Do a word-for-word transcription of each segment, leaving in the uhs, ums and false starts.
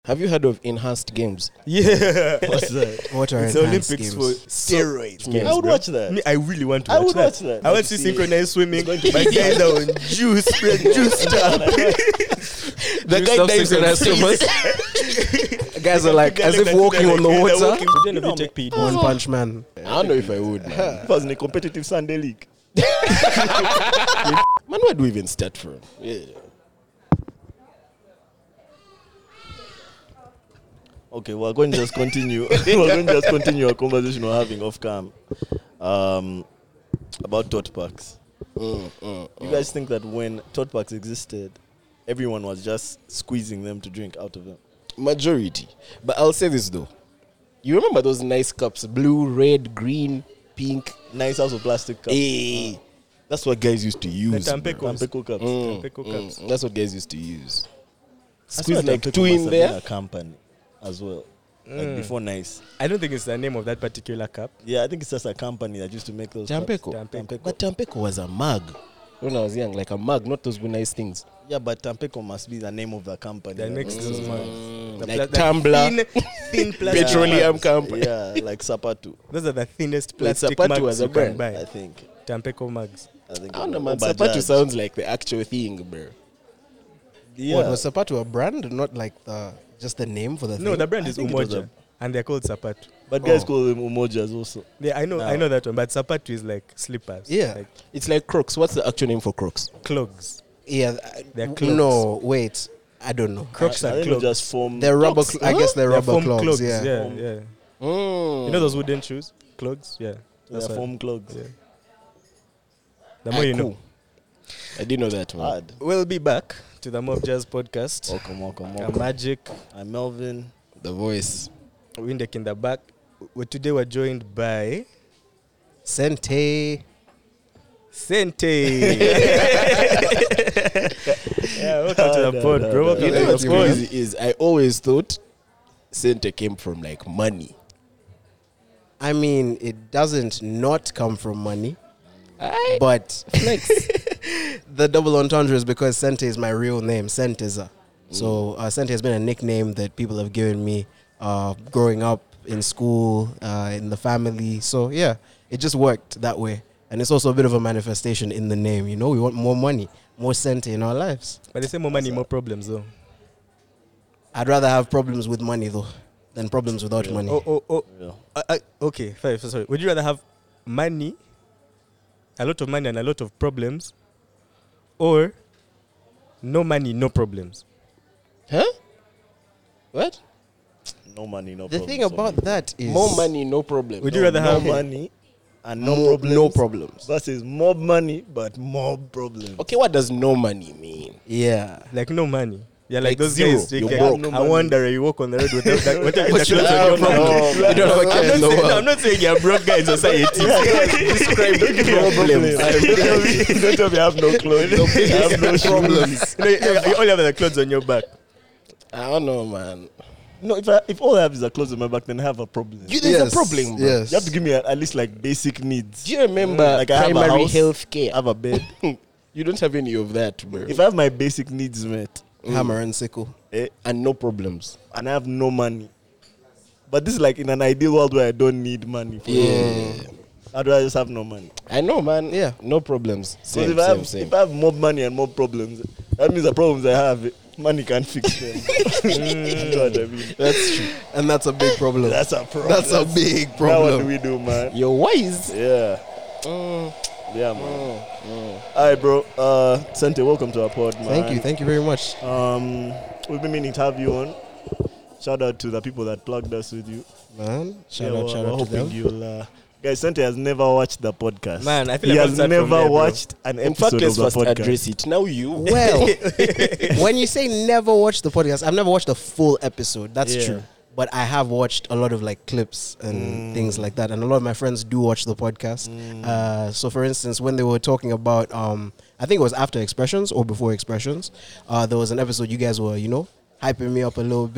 Have you heard of enhanced games? Yeah. What's that? What are It's enhanced Olympics games? for steroids? games, I would bro. watch that. Me, I really want to I watch would that. watch that. I want to see synchronized swimming. My guys are on juice, spread juice stuff. The guy dives in as much. Guys are like as if walking on the water. Would you never take P D? One Punch Man. I don't know if I would, man. If I was in a competitive Sunday league. Man, where do we even start from? Yeah. Okay, we're going to just continue. we're going to just continue our conversation we're having off cam um, about tot packs. Mm, mm, You mm. guys think that when tot packs existed, everyone was just squeezing them to drink out of them? Majority. But I'll say this though. You remember those nice cups? Blue, red, green, pink. Nice house of plastic cups. Hey, that's what guys used to use. The bro. Tampecos. Tampico cups. Mm, Tampico mm, cups. That's what guys used to use. I Squeeze swear like Tampico two must in have been there. a company as well. Like Mm. before Nice. I don't think it's the name of that particular cup. Yeah, I think it's just a company that used to make those cups. Tampico. Tampico. But Tampico was a mug. When I was young, like a mug, not those nice things. Yeah, but Tampico must be the name of the company. That makes makes those those mugs. Mm, The like pla- the Tumbler, thin, thin plastic Petroleum mugs. company. Yeah, like Sapatu, Those are the thinnest Wait, plastic Sapatu mugs was a you can brand? I buy. think. Tampico mugs. I think. I don't know, Or man. Bajaj. Sapatu sounds like the actual thing, bro. Yeah. What, was Sapatu a brand, not like the just the name for the No, thing? the brand I is think it was Umoja, a- and they're called Sapatu. But guys Oh. call them Umojas also. Yeah, I know, I No. know that one. But Sapatu is like slippers. Yeah. like It's like Crocs. What's the actual name for Crocs? clogs. Yeah, I- They're w- no, wait, I don't know. Crocs I, I are think clogs. they just form. They're rubber. Crocs. Cl- I guess they're, They're rubber foam clogs. clogs. Yeah. yeah, Foam. yeah. Mm. You know those wooden shoes, clogs. Yeah, They're that's what- foam clogs. Yeah. The Ah, more you cool. know. I didn't know that, man. Hard. We'll be back to the Mob Jazz podcast. Welcome, welcome, Uh, welcome. Magic, I'm Melvin. The voice. Windek in the back. Well, today we're joined by Sente. Sente. Yeah, welcome to the No, pod, no, bro. no, Welcome You no. know to what's the pod. crazy is I always thought Sente came from like money. I mean, it doesn't not come from money, I, but the double entendre is because Sente is my real name, Senteza. So uh, Sente has been a nickname that people have given me uh, growing up in school, uh, in the family. So yeah, it just worked that way. And it's also a bit of a manifestation in the name. You know, we want more money, more Sente in our lives. But they say more money, more problems, though. I'd rather have problems with money though than problems without Yeah. money. Oh, oh, oh. Yeah. Uh, uh, okay, fine, so sorry. Would you rather have money, a lot of money and a lot of problems, or no money, no problems? huh? What? No money, no The problems. thing about that is More money, no problem. Would No, you rather no have money and no more- problems? no problems. Versus more money but more problems. Okay, what does no money mean? Yeah. like no money? Yeah, like, Like those zero. guys. You're like, broke. No I money. wonder you walk on the road without that. Without But the you clothes have on your no- back. you don't have a care I'm in not the saying- no, world. I'm not saying you're broke guy in society. Describe problems. Don't tell me I have no clothes. I have no shoes. You, know, you, you only have the clothes on your back. I don't know, man. No, if I, if all I have is a clothes on my back, then I have a problem. You, there's Yes, a problem, bro. yes. You have to give me at, at least like basic needs. Do you remember Mm, like I have a primary house, health care? I have a bed. You don't have any of that, bro. If I have my basic needs met, Hammer and sickle. eh, and no problems. and I have no money, but this is like in an ideal world where I don't need money. For Yeah. How do I just have no money? I know, man. Yeah. No problems. Because Same, if I same, have same. if I have more money and more problems, that means the problems I have, eh, money can't fix them. You know what I mean? That's true. And that's a big problem. That's a problem. That's a big Now what do problem. we do, man? You're wise. Yeah, Mm, yeah, man. mm, mm. All right, bro. Uh, Sente, welcome to our pod, man. Thank you. Thank you very much. Um, we've been meaning to have you on. Shout out to the people that plugged us with you. Man, shout Yeah, out, we're- shout we're out to hoping them. You'll, uh, guys, Sente has never watched the podcast. Man, I feel he like has I'm never from there, bro. watched an In fact, episode let's of first the podcast. address it. Now you. Well, when you say never watch the podcast, I've never watched a full episode. That's Yeah. true. But I have watched a lot of like clips and Mm. things like that. And a lot of my friends do watch the podcast. Mm. Uh, so, for instance, when they were talking about, um, I think it was after Expressions or before Expressions, uh, there was an episode you guys were, you know, hyping me up a little bit.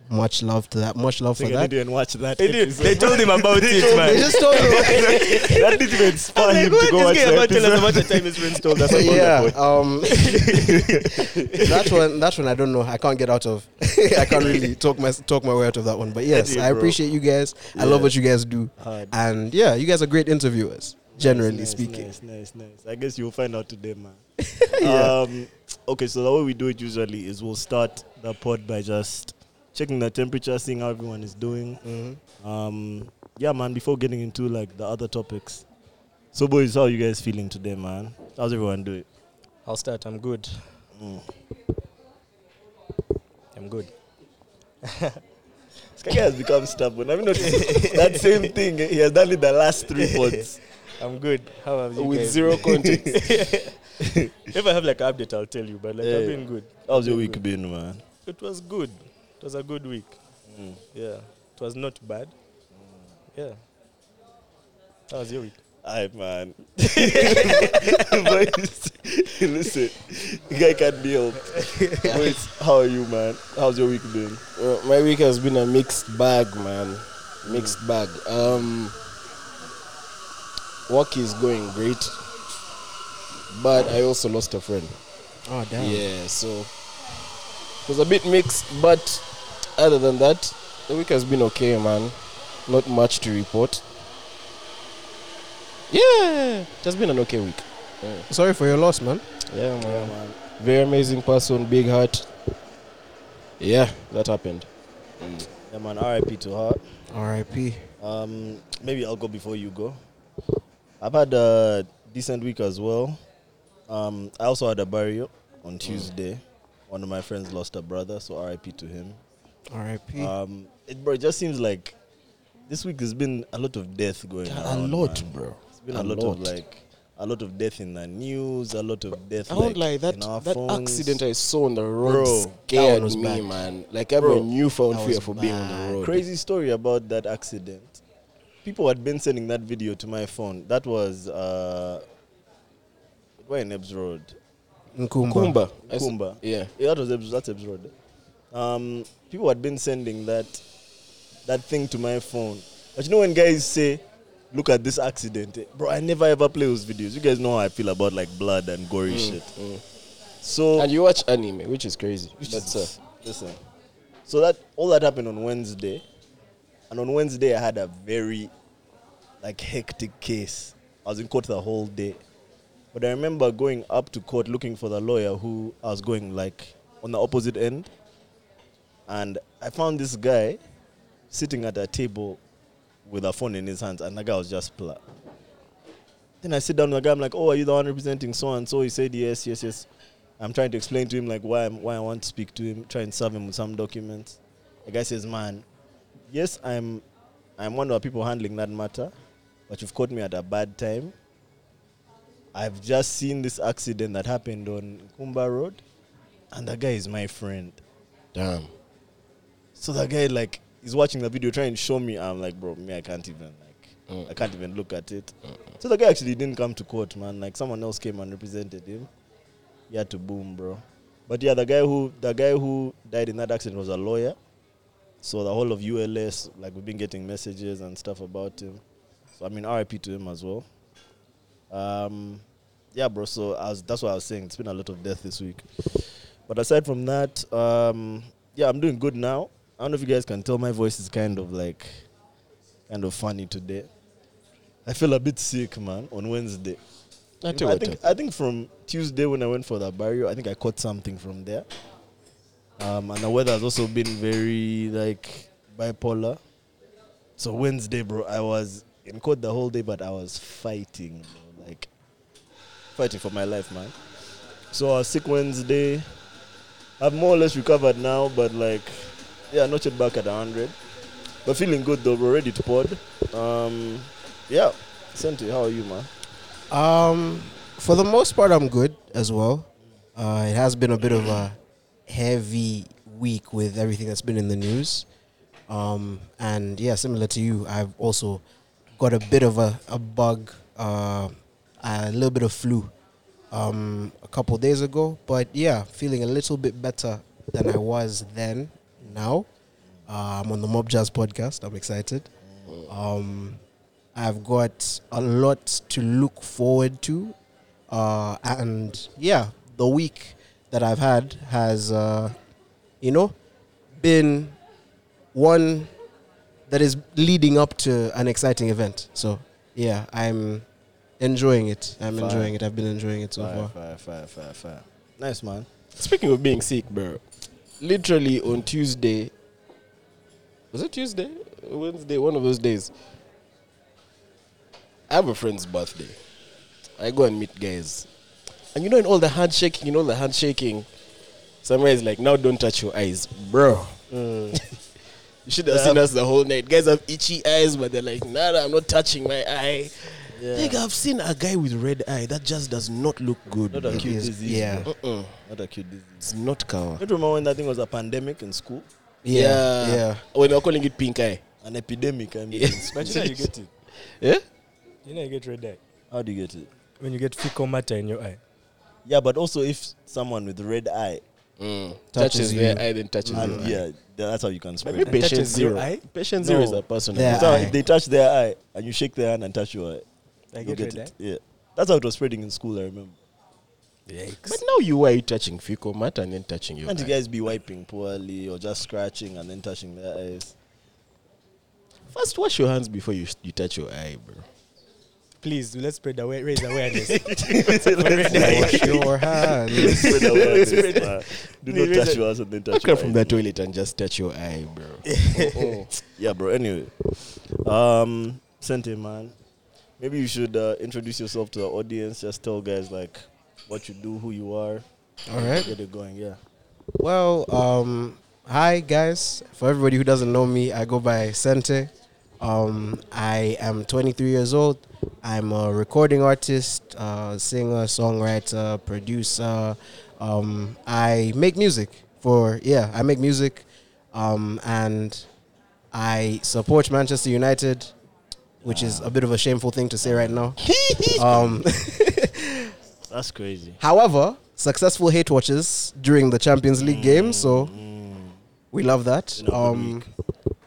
much love to that. Much love for Think I that. didn't watch that. They, did. episode. they told him about it, They man. just told me. That didn't even inspire Like, him what to go this watch guy that about tell us episode. about the time his friends told us about Yeah, that boy. um, that one, that one, I don't know. I can't get out of. I can't really talk my talk my way out of that one. But yes, Yeah, I bro. appreciate you guys. I Yeah. love what you guys do, Hard. and yeah, you guys are great interviewers. Generally Nice, speaking, Nice, nice, nice. I guess you'll find out today, man. Yeah. Um, okay, so the way we do it usually is we'll start the pod by just checking the temperature, seeing how everyone is doing. Mhm. Um, yeah, man, before getting into like the other topics. So, boys, how are you guys feeling today, man? How's everyone doing? I'll start. I'm good. Mm. I'm good. This guy has become stubborn. Have you noticed that same thing? He has done it the last three pods. I'm good. How have you With guys zero been? context. If I have like an update, I'll tell you. But like Yeah. I've been good. How's your week been, man? It was good. It was a good week. Mm. Yeah. It was not bad. Yeah. How was your week? Aye, man. Boys, listen, the guy can't be helped. Boys, how are you, man? How's your week been? Uh, my week has been a mixed bag, man. Mixed bag. Um, work is going great, but I also lost a friend. oh damn. Yeah, so it was a bit mixed, but other than that, the week has been okay, man. Not much to report. Yeah, it has been an okay week. Yeah, Sorry for your loss, man. yeah, man. Yeah, man. Very amazing person, big heart. Yeah, that happened. Yeah, man. R I P to her. R I P. Um, maybe I'll go before you go. I've had a decent week as well. Um, I also had a burial on Tuesday. One of my friends lost a brother, so R I P to him. R I P. Um, it, bro, it just seems like this week has been a lot of death going on. A lot, bro. It's been A a, lot, lot. of like a lot of death in the news, a lot of death. I won't lie, that in our that phones. accident I saw on the road Bro, that scared one was me, bad. man. Like I have Bro, a newfound that fear was for being on bad. the road. Crazy story about that accident. People had been sending that video to my phone. That was uh, where in Ebbs Road, Nkumba. Kumba. I s- Kumba. Yeah. Yeah, that was Ebbs, that's Ebbs Road. Um, people had been sending that that thing to my phone. But you know when guys say, "Look at this accident," eh, bro. I never ever play those videos. You guys know how I feel about like blood and gory shit. Mm. So And you watch anime, which is crazy. Which That's is- uh, listen. So that all that happened on Wednesday, and on Wednesday I had a very like hectic case. I was in court the whole day, but I remember going up to court looking for the lawyer who I was going like on the opposite end, and I found this guy sitting at a table with a phone in his hands, and the guy was just pla. Then I sit down with the guy. I'm like, "Oh, are you the one representing so and so?" He said, "Yes, yes, yes." I'm trying to explain to him like why I'm, why I want to speak to him, try and serve him with some documents. The guy says, "Man, yes, I'm I'm one of the people handling that matter, but you've caught me at a bad time. I've just seen this accident that happened on Kumba Road, and the guy is my friend." damn. So the guy like is watching the video, trying to show me. I'm like, "Bro, me, I can't even like Mm. I can't even look at it." So the guy actually didn't come to court, man. Like someone else came and represented him. He had to boom, bro. But yeah, the guy who the guy who died in that accident was a lawyer. So the whole of U L S, like we've been getting messages and stuff about him. So I mean, R I P to him as well. Um, yeah, bro. So I was, that's what I was saying. It's been a lot of death this week. But aside from that, um, yeah, I'm doing good now. I don't know if you guys can tell my voice is kind of like, kind of funny today. I feel a bit sick, man, on Wednesday. I I tell you what, think I think from Tuesday when I went for the burial, I think I caught something from there. Um, and the weather has also been very like bipolar. So Wednesday, bro, I was in court the whole day, but I was fighting, bro, like fighting for my life, man. So I was sick Wednesday. I've more or less recovered now, but like, yeah, not yet back at one hundred. But feeling good though, bro, ready to pod. Um, yeah, Senti, how are you, man? Um, for the most part, I'm good as well. Uh, it has been a bit of a heavy week with everything that's been in the news. Um, and yeah, similar to you, I've also got a bit of a, a bug, uh, a little bit of flu um, a couple days ago. But yeah, feeling a little bit better than I was then now. Uh, I'm on the Mob Jazz podcast. I'm excited. Um, I've got a lot to look forward to. Uh, and yeah, the week that I've had has, uh, you know, been one that is leading up to an exciting event. So yeah, I'm enjoying it. I'm Fire. enjoying it. I've been enjoying it so Fire, far. fire, fire, fire, fire. Nice, man. Speaking of being sick, bro, literally on Tuesday, was it Tuesday? Wednesday, one of those days. I have a friend's birthday. I go and meet guys. And you know, in all the handshaking, in all the handshaking, somewhere is like, now don't touch your eyes. Bro. Mm. You should have seen us the whole night. Guys have itchy eyes, but they're like, nah, nah I'm not touching my eye. Yeah. Like, I've seen a guy with red eye. That just does not look good. Not a bro. cute is- disease. yeah. bro. Uh-uh. Not a cute disease. It's not cow. Don't you remember when that thing was a pandemic in school? Yeah, yeah. When they were calling it pink eye. An epidemic, I mean. Yeah. in school. But you know you get it. Yeah? You know you get red eye. How do you get it? When you get fecal matter in your eye. Yeah, but also if someone with red eye, Mm. Touches Touches you. their eye, then touches and your eye. yeah, that's how you can spread Maybe it. And patient touches your zero. eye? Patient zero No. is a person. Yeah. So eye. if they touch their eye and you shake their hand and touch your eye, I you'll get get red it. Yeah. That's how it was spreading in school, I remember. eye. But now you are touching fecal matter and then touching your Can't you eye. guys be wiping poorly or just scratching and then touching their eyes? First, wash your hands before you you touch your eye, bro. Please, let's spread away, raise awareness. Wash your hands. Spread awareness, Spread- man. Do Need not touch reason- your hands and then touch Don't your come from eyes. the toilet and just touch your eye, bro. Yeah, bro. Anyway, um, Sente, man, maybe you should uh, introduce yourself to the audience. Just tell guys like what you do, who you are. All right. Get it going. Yeah. Well, um, hi guys. For everybody who doesn't know me, I go by Sente. Um, I am twenty-three years old. I'm a recording artist, uh, singer, songwriter, producer. Um, I make music for yeah. I make music, um, and I support Manchester United, which is a bit of a shameful thing to say right now. um, That's crazy. However, successful hate watches during the Champions League game, so we love that. Been a good Um, week.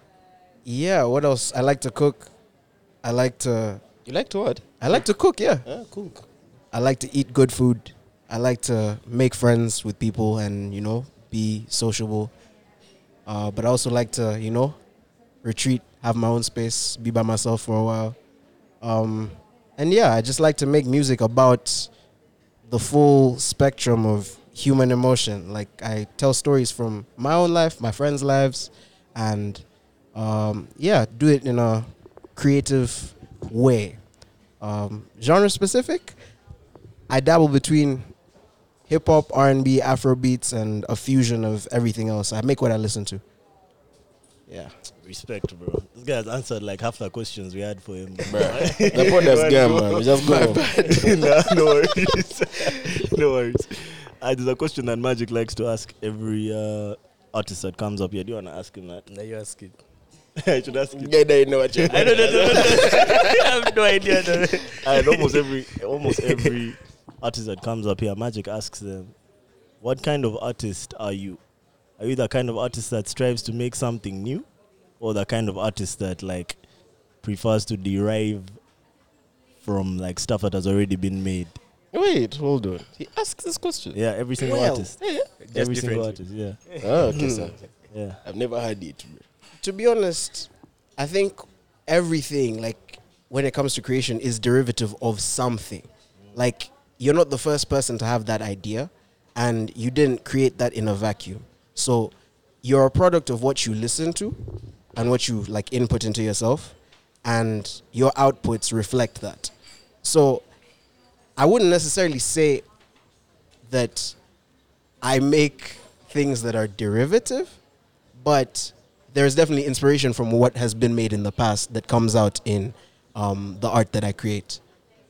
yeah, what else? I like to cook. I like to You like to what? I like to cook, yeah. Ah, cool. I like to eat good food. I like to make friends with people and, you know, be sociable. Uh, but I also like to, you know, retreat, have my own space, be by myself for a while. Um, and yeah, I just like to make music about the full spectrum of human emotion. Like I tell stories from my own life, my friends' lives, and um, yeah, do it in a creative way. Um, genre specific, I dabble between hip hop, R and B, Afro beats, and a fusion of everything else. I make what I listen to. Yeah. Respect, bro. This guy has answered like half the questions we had for him. Bro, the pod has gone, man. We just go. no, no worries. no worries. Uh, there's a question that Magic likes to ask every uh, artist that comes up here. Do you want to ask him that? Now you ask it. I should ask him. Guy that know what you're I don't know. I have no idea. No. And almost every almost every artist that comes up here, Magic asks them, "What kind of artist are you? Are you the kind of artist that strives to make something new, or the kind of artist that like prefers to derive from like stuff that has already been made?" Wait, hold on. He asks this question. Yeah, every single Well, artist. yeah. Every Just single differently. artist. Yeah, Oh, okay, sir. yeah. I've never heard it. Bro. To be honest, I think everything, like when it comes to creation, is derivative of something. Like you're not the first person to have that idea, and you didn't create that in a vacuum. So you're a product of what you listen to and what you like input into yourself, and your outputs reflect that. So I wouldn't necessarily say that I make things that are derivative, but there's definitely inspiration from what has been made in the past that comes out in um, the art that I create.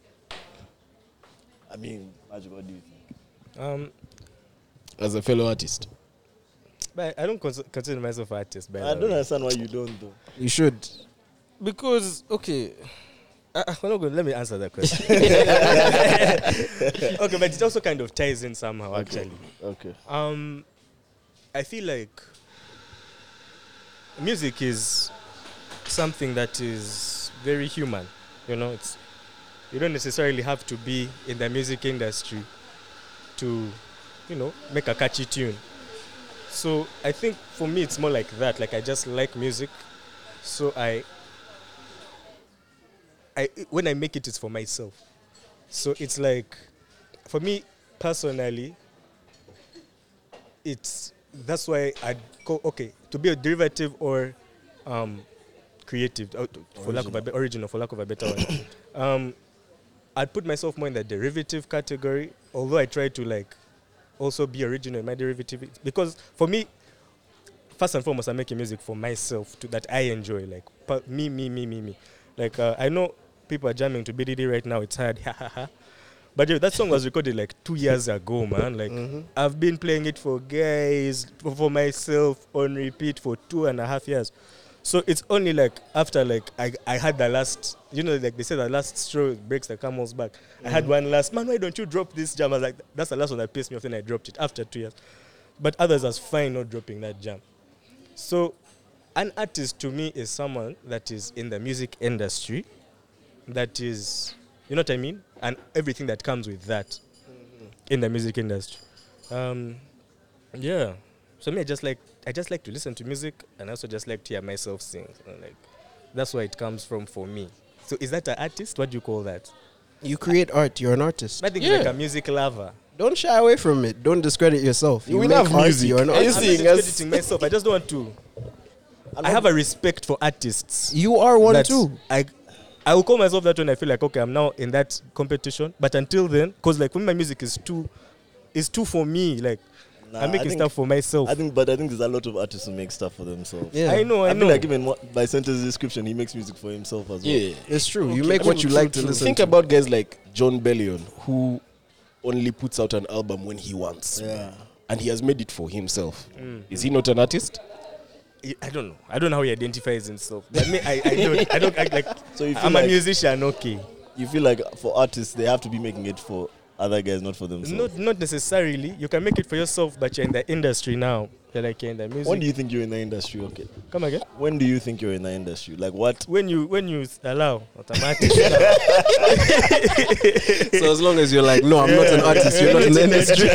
I mean, Magic, what do you think? Um, As a fellow artist. but I don't cons- consider myself an artist. By I the don't way. understand why you don't though. You should. Because okay, uh, uh, we're not going. Let me answer that question. Okay, but it also kind of ties in somehow. Okay. Actually, Okay. um, I feel like music is something that is very human. You know, it's you don't necessarily have to be in the music industry to, you know, make a catchy tune. So I think for me it's more like that. Like I just like music, so I, I when I make it, it's for myself. So it's like, for me personally, it's that's why I'd go okay to be a derivative or um, creative, uh, for lack of a be- original, for lack of a better one. Um, I'd put myself more in the derivative category, although I try to like also be original in my derivative, because for me, first and foremost, I'm making music for myself to, that I enjoy, like pa- me, me, me, me, me. Like uh, I know people are jamming to B D D right now. It's hard, ha ha ha. But yeah, that song was recorded like two years ago, man. Like Mm-hmm. I've been playing it for guys, for for myself on repeat for two and a half years. So it's only like after like I I had the last, you know, like they say the last straw breaks the camel's back. I had one last, man, why don't you drop this jam? I was like, that's the last one that pissed me off, then I dropped it after two years. But others was fine not dropping that jam. So an artist to me is someone that is in the music industry, that is, you know what I mean? And everything that comes with that in the music industry. Um, yeah. So me, I just like I just like to listen to music, and I also just like to hear myself sing. So like that's where it comes from for me. So is that an artist? What do you call that? You create art. You're an artist. I think Yeah. it's like a music lover. Don't shy away from it. Don't discredit yourself. You make love art, music. You're an Are you artist. I'm seeing not us- discrediting myself. I just don't want to. I have a respect for artists. You are one that too. I I will call myself that when I feel like okay, I'm now in that competition. But until then, because like when my music is too, is too for me. Like Nah, I'm I making think- stuff for myself. I think, but I think there's a lot of artists who make stuff for themselves. Yeah. I know. I, I, know. feel like even what, by Center's description, he makes music for himself as well. Yeah. It's true. You Okay. make I what mean, you true, like to true. listen Think to. about guys like John Bellion, who only puts out an album when he wants. Yeah. And he has made it for himself. Mm. Is he not an artist? I- I don't know. I don't know how he identifies himself. But me, I, I don't. I don't act like So you feel I'm like a musician. Okay. you feel like for artists they have to be making it for other guys, not for themselves. Not not necessarily. You can make it for yourself, but you're in the industry now. You're like you're in the music. When do you think you're in the industry? Okay. Come again? When do you think you're in the industry? Like what? When you when you allow automatic. So as long as you're like, no, I'm not an artist. You're not in the industry.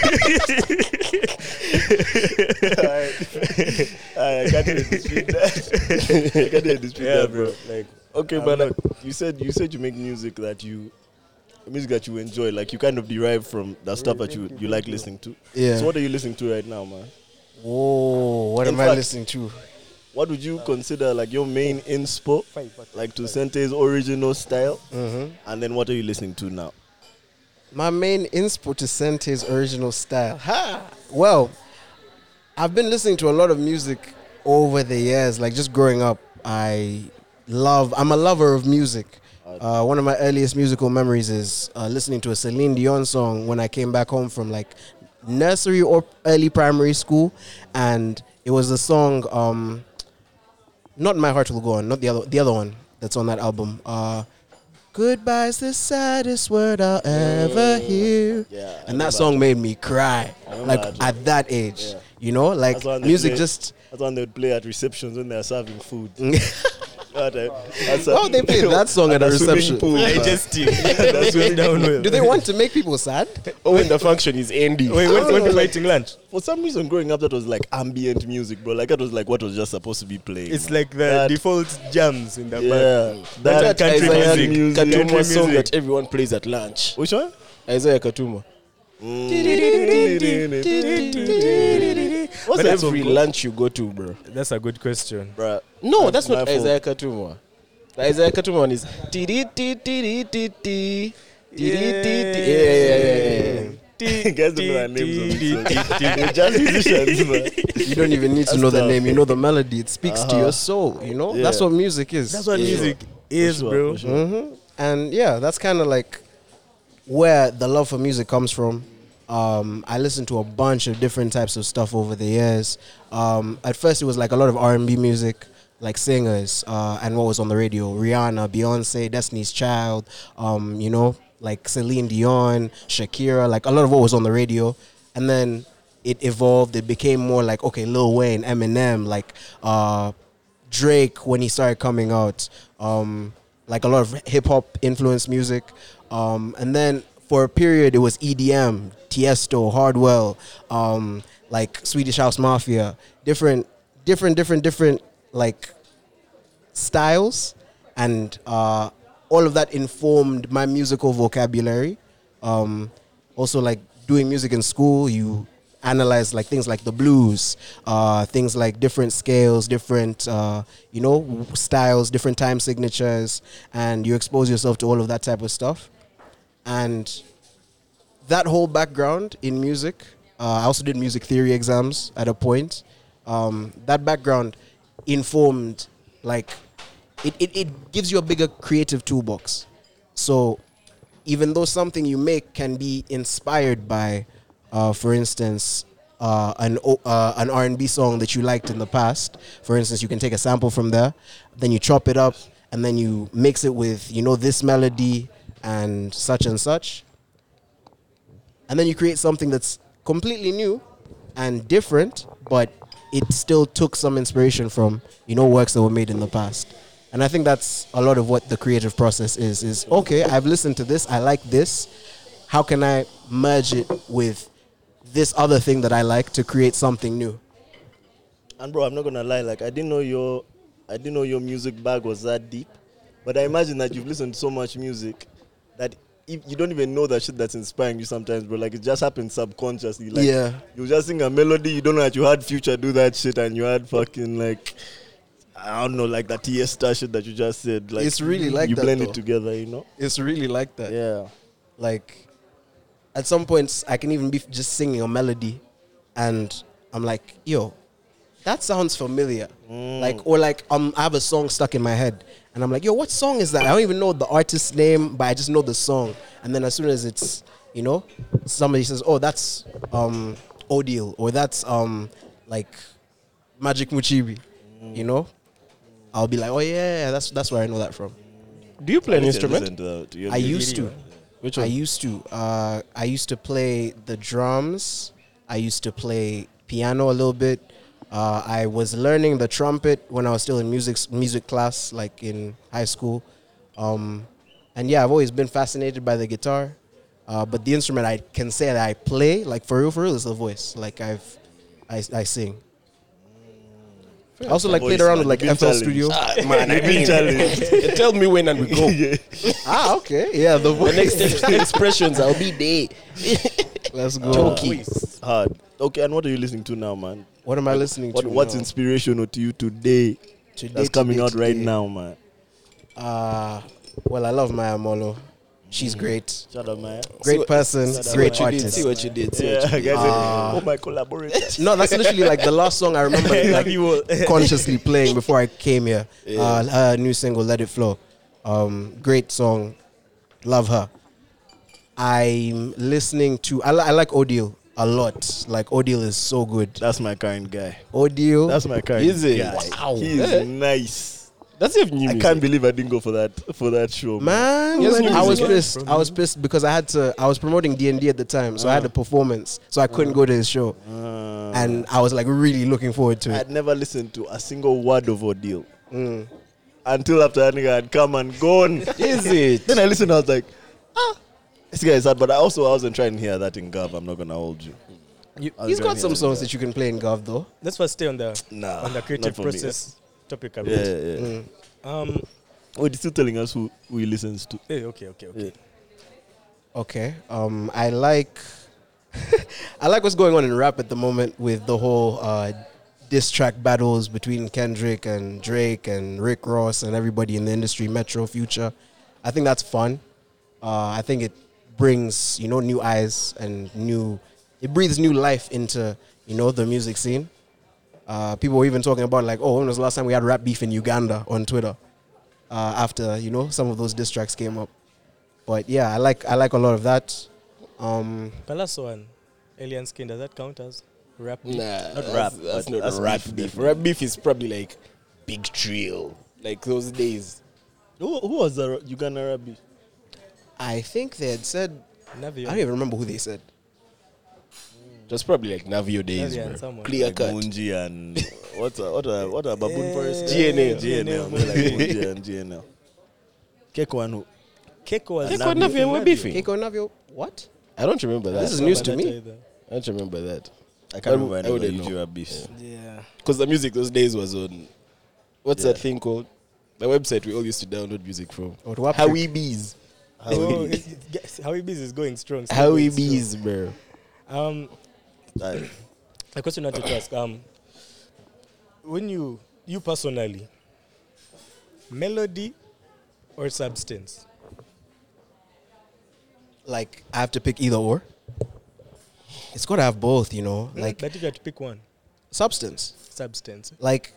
I can't even dispute that. I can't even dispute yeah, that, bro. bro. Like Okay, I'm but not- like, you said you said you make music that you music that you enjoy, like you kind of derive from the stuff that you, you like listening to. Yeah. So what are you listening to right now, man? Whoa, what In am I fact- listening to? What would you consider like your main inspo, like to Sente's original style? Mm-hmm. And then what are you listening to now? My main inspo to Sente's original style. Ha! Well, I've been listening to a lot of music over the years. Like just growing up, I love. I'm a lover of music. Uh, one of my earliest musical memories is uh, listening to a Celine Dion song when I came back home from like nursery or early primary school, and it was the song um, "Not My Heart Will Go On," not the other, the other one that's on that album. Uh, Goodbye's the saddest word I'll ever hear. Yeah. I And remember that song made me cry. I remember Like that one. at that age. Yeah. You know? Like That's one they music play- just That's one they would play at receptions when they're serving food. That, uh, that's Oh, they played that song at a swimming reception. pool, I man. just that's went down well. do they want to make people sad? Oh, when the function is ending. Wait, I when, don't when know, people like- eating lunch? For some reason, growing up, that was like ambient music, bro. Like that was like what was just supposed to be playing. It's man. like the That- default jams in the back. yeah, That, that country Isaiah music. music. Katuma Country song music. that everyone plays at lunch. Which one? Isaiah Katuma. What's But that song every called? lunch you go to, bro. That's a good question. Bruh. No, that's my not fault. Isaiah Katuma. The Isaiah Katuma one is ti ti ti ti ti ti ti. Yeah, yeah, yeah, yeah. You guys don't know our names of these songs. They're jazz musicians, man. You don't even need to That's know the tough. name. You know the melody. It speaks to Uh-huh. your soul. You know? Yeah. That's what music is. That's what Yeah. music is, sure, bro. for sure. hmm And yeah, that's kind of like where the love for music comes from. Um, I listened to a bunch of different types of stuff over the years. Um, at first, it was like a lot of R and B music, like singers, uh, and what was on the radio: Rihanna, Beyonce, Destiny's Child. Um, you know, like Celine Dion, Shakira, like a lot of what was on the radio. And then it evolved. It became more like, okay, Lil Wayne, Eminem, like uh, Drake when he started coming out, um, like a lot of hip hop influenced music. Um, and then for a period, it was E D M, Tiesto, Hardwell, um, like Swedish House Mafia, different, different, different, different, like styles, and uh, all of that informed my musical vocabulary. Um, also, like doing music in school, you analyze like things like the blues, uh, things like different scales, different uh, you know styles, different time signatures, and you expose yourself to all of that type of stuff. And that whole background in music, uh, I also did music theory exams at a point. Um, that background informed, like, it, it, it gives you a bigger creative toolbox. So even though something you make can be inspired by, uh, for instance, uh, an o- uh, an R and B song that you liked in the past, for instance, you can take a sample from there, then you chop it up, and then you mix it with, you know, this melody and such and such. And then you create something that's completely new and different, but it still took some inspiration from, you know, works that were made in the past. And I think that's a lot of what the creative process is, is, okay, I've listened to this, I like this. How can I merge it with this other thing that I like to create something new? And bro, I'm not gonna lie, like I didn't know your I didn't know your music bag was that deep. But I imagine that you've listened to so much music that if you don't even know that shit that's inspiring you sometimes, bro. Like it just happens subconsciously. Like Yeah. you just sing a melody, you don't know that you had Future do that shit, and you had fucking like I don't know, like that T S shit that you just said. Like It's really like you that, blend though. it together, you know? It's really like that. Yeah. Like, at some points, I can even be just singing a melody, and I'm like, yo, that sounds familiar. Mm. Like, or like, um, I have a song stuck in my head, and I'm like, yo, what song is that? I don't even know the artist's name, but I just know the song. And then as soon as it's, you know, somebody says, oh, that's um, Odile, or that's um, like Magic Muchibi, Mm. you know, I'll be like, oh yeah, that's that's where I know that from. Do you play an I need to instrument? listen to that, to your I music. used to. Which I one? used to. Uh, I used to play the drums. I used to play piano a little bit. Uh, I was learning the trumpet when I was still in music music class, like in high school. Um, and yeah, I've always been fascinated by the guitar. Uh, but the instrument I can say that I play, like for real, for real, is the voice. Like I've, I, I sing. I also like played Voice, around man. with like You've been F L Studio. Ah, man, I You've been mean, challenged. tell me when and we go. Yeah. Ah, okay, yeah, the The voice. next ex- expressions, I'll be there. Let's go. Choky. Hard. Okay, and what are you listening to now, man? What am I listening What, to? what's now? inspirational to you today? Today, That's coming today, out right today. now, man. Uh, well, I love Maya Molo. She's great. Shout out, man. Great what- person, see great what you did, artist. see what you did. See Yeah, what you guys. did. Ah. oh, my collaborators. No, that's literally like the last song I remember like, you consciously playing before I came here. Yeah. Uh, her new single, Let It Flow. Um, great song. Love her. I'm listening to, I, li- I like Odile a lot. Like, Odile is so good. That's my kind guy. Odile. That's my kind Is it? guy. Wow. He is nice. That's if new I music. can't believe I didn't go for that for that show, man. Man, Yes, when new I was music, pissed. I was pissed because I had to. I was promoting D and D at the time, so I had a performance, so I couldn't go to his show, Uh, and I was like really looking forward to I it. had never listened to a single word of Ordeal Mm. until after that nigga had come and gone. Is it? Then I listened, I was like, ah, this guy is hard. But I also I wasn't trying to hear that in Gav. I'm not gonna hold you. You, I was he's got gonna some hear songs that. that you can play in Gov though. Let's first stay on the Nah, on the not creative for me. process topic a Yeah, bit. yeah. yeah. Mm. Um. Wait, he's still telling us who, who he listens to. Hey, okay, okay, okay. Yeah. Okay. Um, I like, I like what's going on in rap at the moment with the whole uh, diss track battles between Kendrick and Drake and Rick Ross and everybody in the industry, Metro, Future. I think that's fun. Uh, I think it brings, you know, new eyes and new, it breathes new life into, you know, the music scene. Uh, people were even talking about like, oh, when was the last time we had rap beef in Uganda on Twitter? Uh, after, you know, some of those diss tracks came up. But yeah, I like I like a lot of that. Um, The last one, Alien Skin, does that count as rap? Nah, that's, rap, That's but not that's rap beef, beef. definitely. Rap beef is probably like big drill, like those days. Who, who was the Uganda Rabbi? I think they had said, I Navio. don't even remember who they said. It was probably like Navio days, Navio and bro. someone. Clear Like cut. Munji and what's a, what a what a baboon Eh, forest? G N L. G N L. Like Munji and G N L. Keko and who? Keko was Keko and Navio were Navio. beefing. Keiko Navio, what? I don't remember that. This is I don't news remember to that me. either. I don't remember that. I I can't would- remember I any of the wouldn't know. Nigeria beefs. Yeah. Because the music those days was on, what's Yeah. that thing called? The website we all used to download music from. Or what? Howie Bees. Oh, it's- it's- Howie Bees is going strong. still Howie going strong. Bees, bro. Um, Like, a question I wanted to ask. Um, when you, you personally, melody or substance? Like, I have to pick either or. It's got to have both, you know. Like, Like, but if you had to pick one, substance. substance. Like,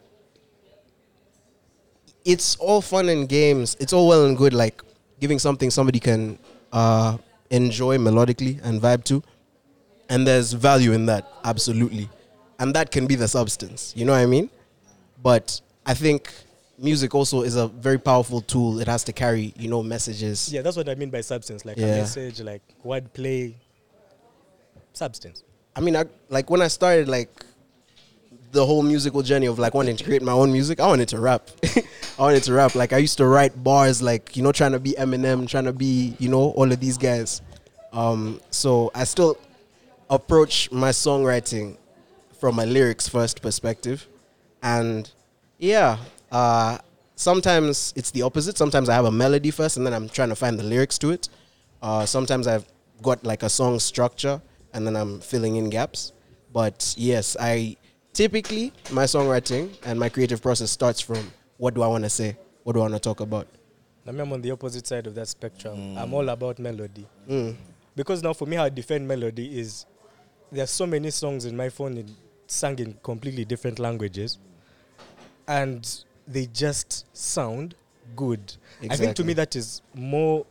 it's all fun and games. It's all well and good, like giving something somebody can uh, enjoy melodically and vibe to. And there's value in that, absolutely. And that can be the substance, you know what I mean? But I think music also is a very powerful tool. It has to carry, you know, messages. Yeah, that's what I mean by substance. Like a Yeah. message, like wordplay, substance. I mean, I, like when I started, like the whole musical journey of like wanting to create my own music, I wanted to rap. I wanted to rap. Like I used to write bars, like you know, trying to be Eminem, trying to be you know all of these guys. Um, so I still approach my songwriting from a lyrics first perspective, and yeah, uh, sometimes it's the opposite. Sometimes I have a melody first, and then I'm trying to find the lyrics to it. Uh, sometimes I've got like a song structure, and then I'm filling in gaps. But yes, I typically my songwriting and my creative process starts from what do I want to say, what do I want to talk about. I mean, I'm on the opposite side of that spectrum. I'm all about melody. Mm. Because now for me, how I defend melody is there are so many songs in my phone in, sung in completely different languages, and they just sound good. I think to Exactly. me that is more,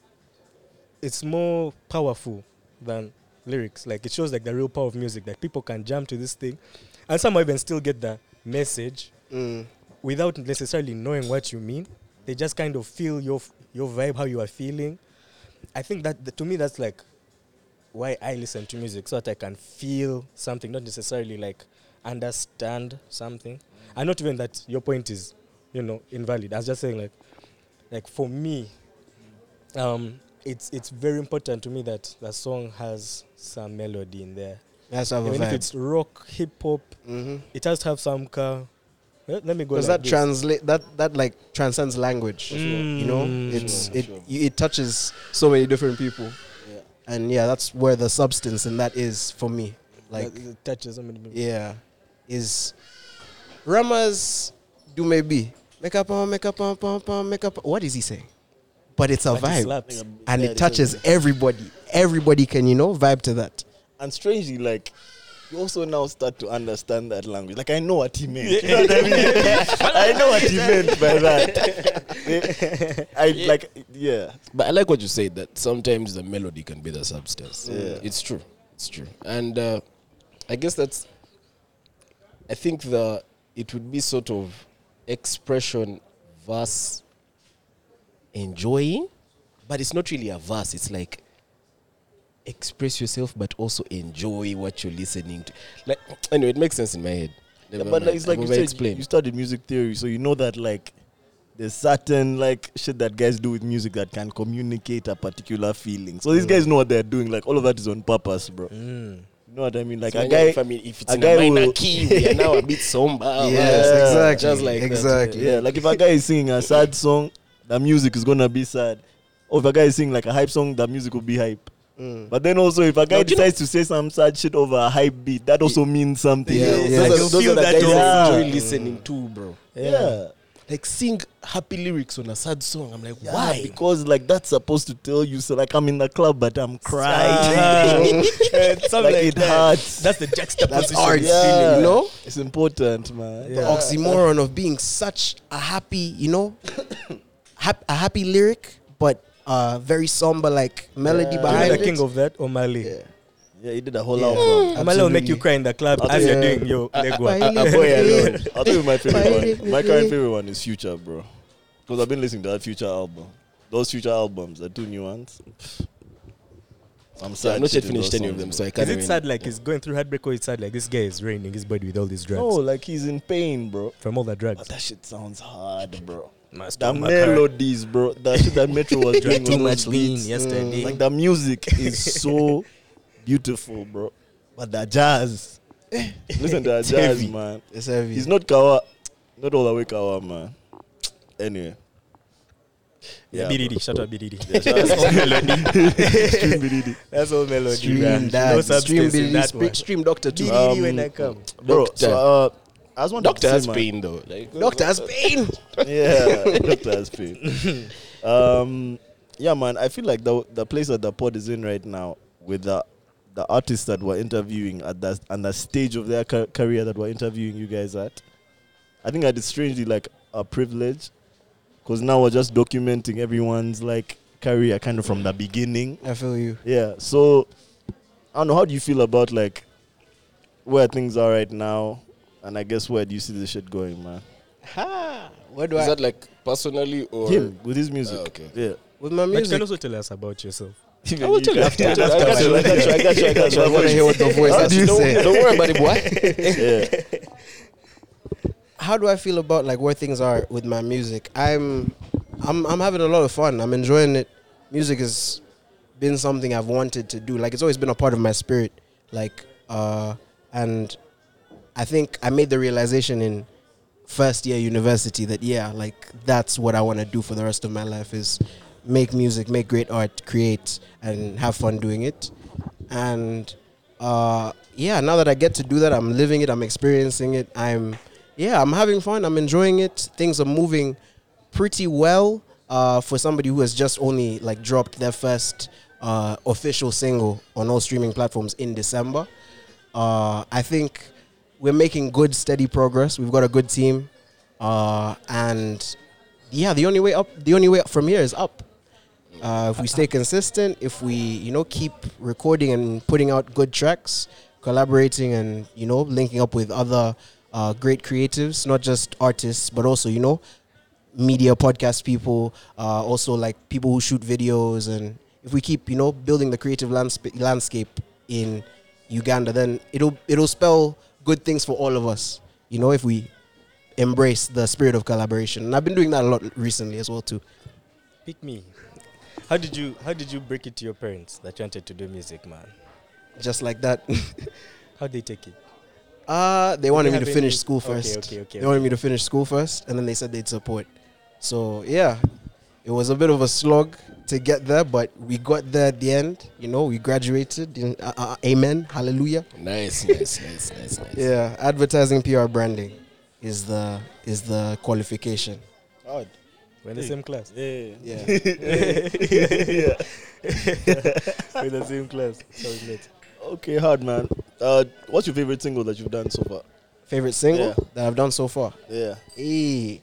it's more powerful than lyrics. Like it shows like the real power of music, that people can jump to this thing, and some even still get the message Mm. without necessarily knowing what you mean. They just kind of feel your your vibe, how you are feeling. I think that, that to me that's like why I listen to music, so that I can feel something, not necessarily like understand something. And not even that your point is, you know, invalid. I was just saying like like for me, um, it's it's very important to me that the song has some melody in there. That's how Even a if vibe. it's rock, hip hop, Mm-hmm. it has to have some car. Let let me go. Because like that this. translate that that like transcends language. You know, Mm. it's Sure, it sure. y- it touches so many different people, yeah. and yeah, that's where the substance in that is for me. Like, That- it touches so many people. yeah, is Rama's do maybe make up on make up on pom pom make up. What is he saying? But it's a But it vibe, slaps. and Yeah, it touches is. everybody. Everybody can you know vibe to that. And strangely, like, you also now start to understand that language. Like, I know what he meant. You know what I mean? I know what he meant by that. I like, yeah. But I like what you said, that sometimes the melody can be the substance. Yeah. It's true. It's true. And uh, I guess that's, I think the, it would be sort of expression verse enjoying, but it's not really a verse. It's like express yourself, but also enjoy what you're listening to. Like, anyway, it makes sense in my head. Yeah, Never but mind. like, it's like I've you said, explained. you studied music theory, so you know that like there's certain like shit that guys do with music that can communicate a particular feeling. So these guys know what they're doing. Like all of that is on purpose, bro. Mm. You know what I mean? Like So a when guy, you- if, I mean, if it's a in guy a minor will- key, we are now a bit somber. Yes, yeah, exactly. Just like that. exactly. yeah, like if a guy is singing a sad song, the music is gonna be sad. Or if a guy is singing like a hype song, the music will be hype. Mm. But then also, if a guy No, do you know- decides to say some sad shit over a hype beat, that also means something. Yeah, else. yeah. those, Like are, you those feel are the that guys too. I enjoy Yeah. listening to, bro. Yeah. Like sing happy lyrics on a sad song. I'm like, Yeah, why? because like that's supposed to tell you. So like I'm in the club, but I'm Ah. crying. Eh, something Like, like it that. hurts. That's the juxtaposition. That's art, it's Yeah. feeling. you know. It's important, man. Yeah. The oxymoron of being such a happy, you know, hap- a happy lyric, but uh, very somber like melody Yeah. You behind know it. the king of that, Omale. Yeah, yeah, he did a whole Yeah. album. Omale will make Absolutely. you cry in the club I'll as tell you're you. doing your Uh, leg uh, work. uh, A boy alone. Yeah. I'll tell you my favorite Why one. did we My play? current favorite one is Future, bro. Because I've been listening to that Future album. Those Future albums, the two new ones. I'm So sad. I've not shit yet in those finished any of songs, them, bro. so I can't Is it even. sad like he's going through heartbreak, or it's sad like this guy is raining his body with all these drugs No, like he's in pain, bro. from all the But drugs? that shit sounds hard, bro. My The stomach hurt. melodies, bro. That shit that Metro was doing Too on much those lean beats. yesterday. Like the music is so beautiful, bro. But the jazz, eh, listen to the It's jazz, heavy. man. It's heavy. He's not Kawa, not all the way Kawa, man. Anyway, Yeah, B D D. Shout out B D D. Yeah, shout out- That's all melody. Stream B D D. That's all melody. Stream bruh. that. No stream substance in B D D, that sp- one. stream Doctor too. B D D when Um, I come. Bro, Doctor. so uh, I was wanted Doctor to say, has man, pain though. Like Doctor has pain. Yeah, Doctor has pain. Um, yeah, man. I feel like the the place that the pod is in right now, with the the artists that we're interviewing at that and the stage of their ca- career that we're interviewing you guys at, I think that it's strangely like a privilege, because now we're just documenting everyone's like career kind of from the beginning. I feel you. Yeah. So I don't know. How do you feel about like where things are right now, and I guess where do you see this shit going, man? Ha! What do is I that like personally or Him with his music. Ah, okay. Yeah. with my But you music? can also tell us about yourself. I will tell you after. I got after, you. I got you. I got you. I got you. I want to hear what the voice How has do you to Don't, say. don't worry about it, boy. Yeah. How do I feel about like where things are with my music? I'm, I'm, I'm having a lot of fun. I'm enjoying it. Music has been something I've wanted to do. Like it's always been a part of my spirit. Like, uh, and I think I made the realization in first year university that yeah, like that's what I want to do for the rest of my life is make music, make great art, create, and have fun doing it. And uh, yeah, now that I get to do that, I'm living it, I'm experiencing it. I'm yeah, I'm having fun, I'm enjoying it. Things are moving pretty well uh, for somebody who has just only like dropped their first uh, official single on all streaming platforms in December. Uh, I think we're making good, steady progress. We've got a good team, uh, and yeah, the only way up, the only way up from here is up. Uh, if we stay consistent, if we, you know, keep recording and putting out good tracks, collaborating and, you know, linking up with other uh, great creatives, not just artists, but also, you know, media podcast people, uh, also like people who shoot videos. And if we keep, you know, building the creative landsp- landscape in Uganda, then it'll it'll spell good things for all of us, you know, if we embrace the spirit of collaboration. And I've been doing that a lot recently as well, too. Pick me. How did you How did you break it to your parents that you wanted to do music, man? Just like that. How they take it? Uh, they wanted they me to have finish any- school okay, first. okay, okay, They wanted okay. me to finish school first, and then they said they'd support. So, yeah, it was a bit of a slog to get there, but we got there at the end. You know, we graduated. You know, uh, uh, amen. Hallelujah. Nice, nice, nice, nice, nice. Yeah, advertising, P R, branding is the is the qualification. Hard. We're in the same class. Yeah. Yeah. Yeah. We're in the same class. So we met. Okay, hard, man. Uh, what's your favorite single that you've done so far? Favorite single Yeah. that I've done so far? Yeah. Hey.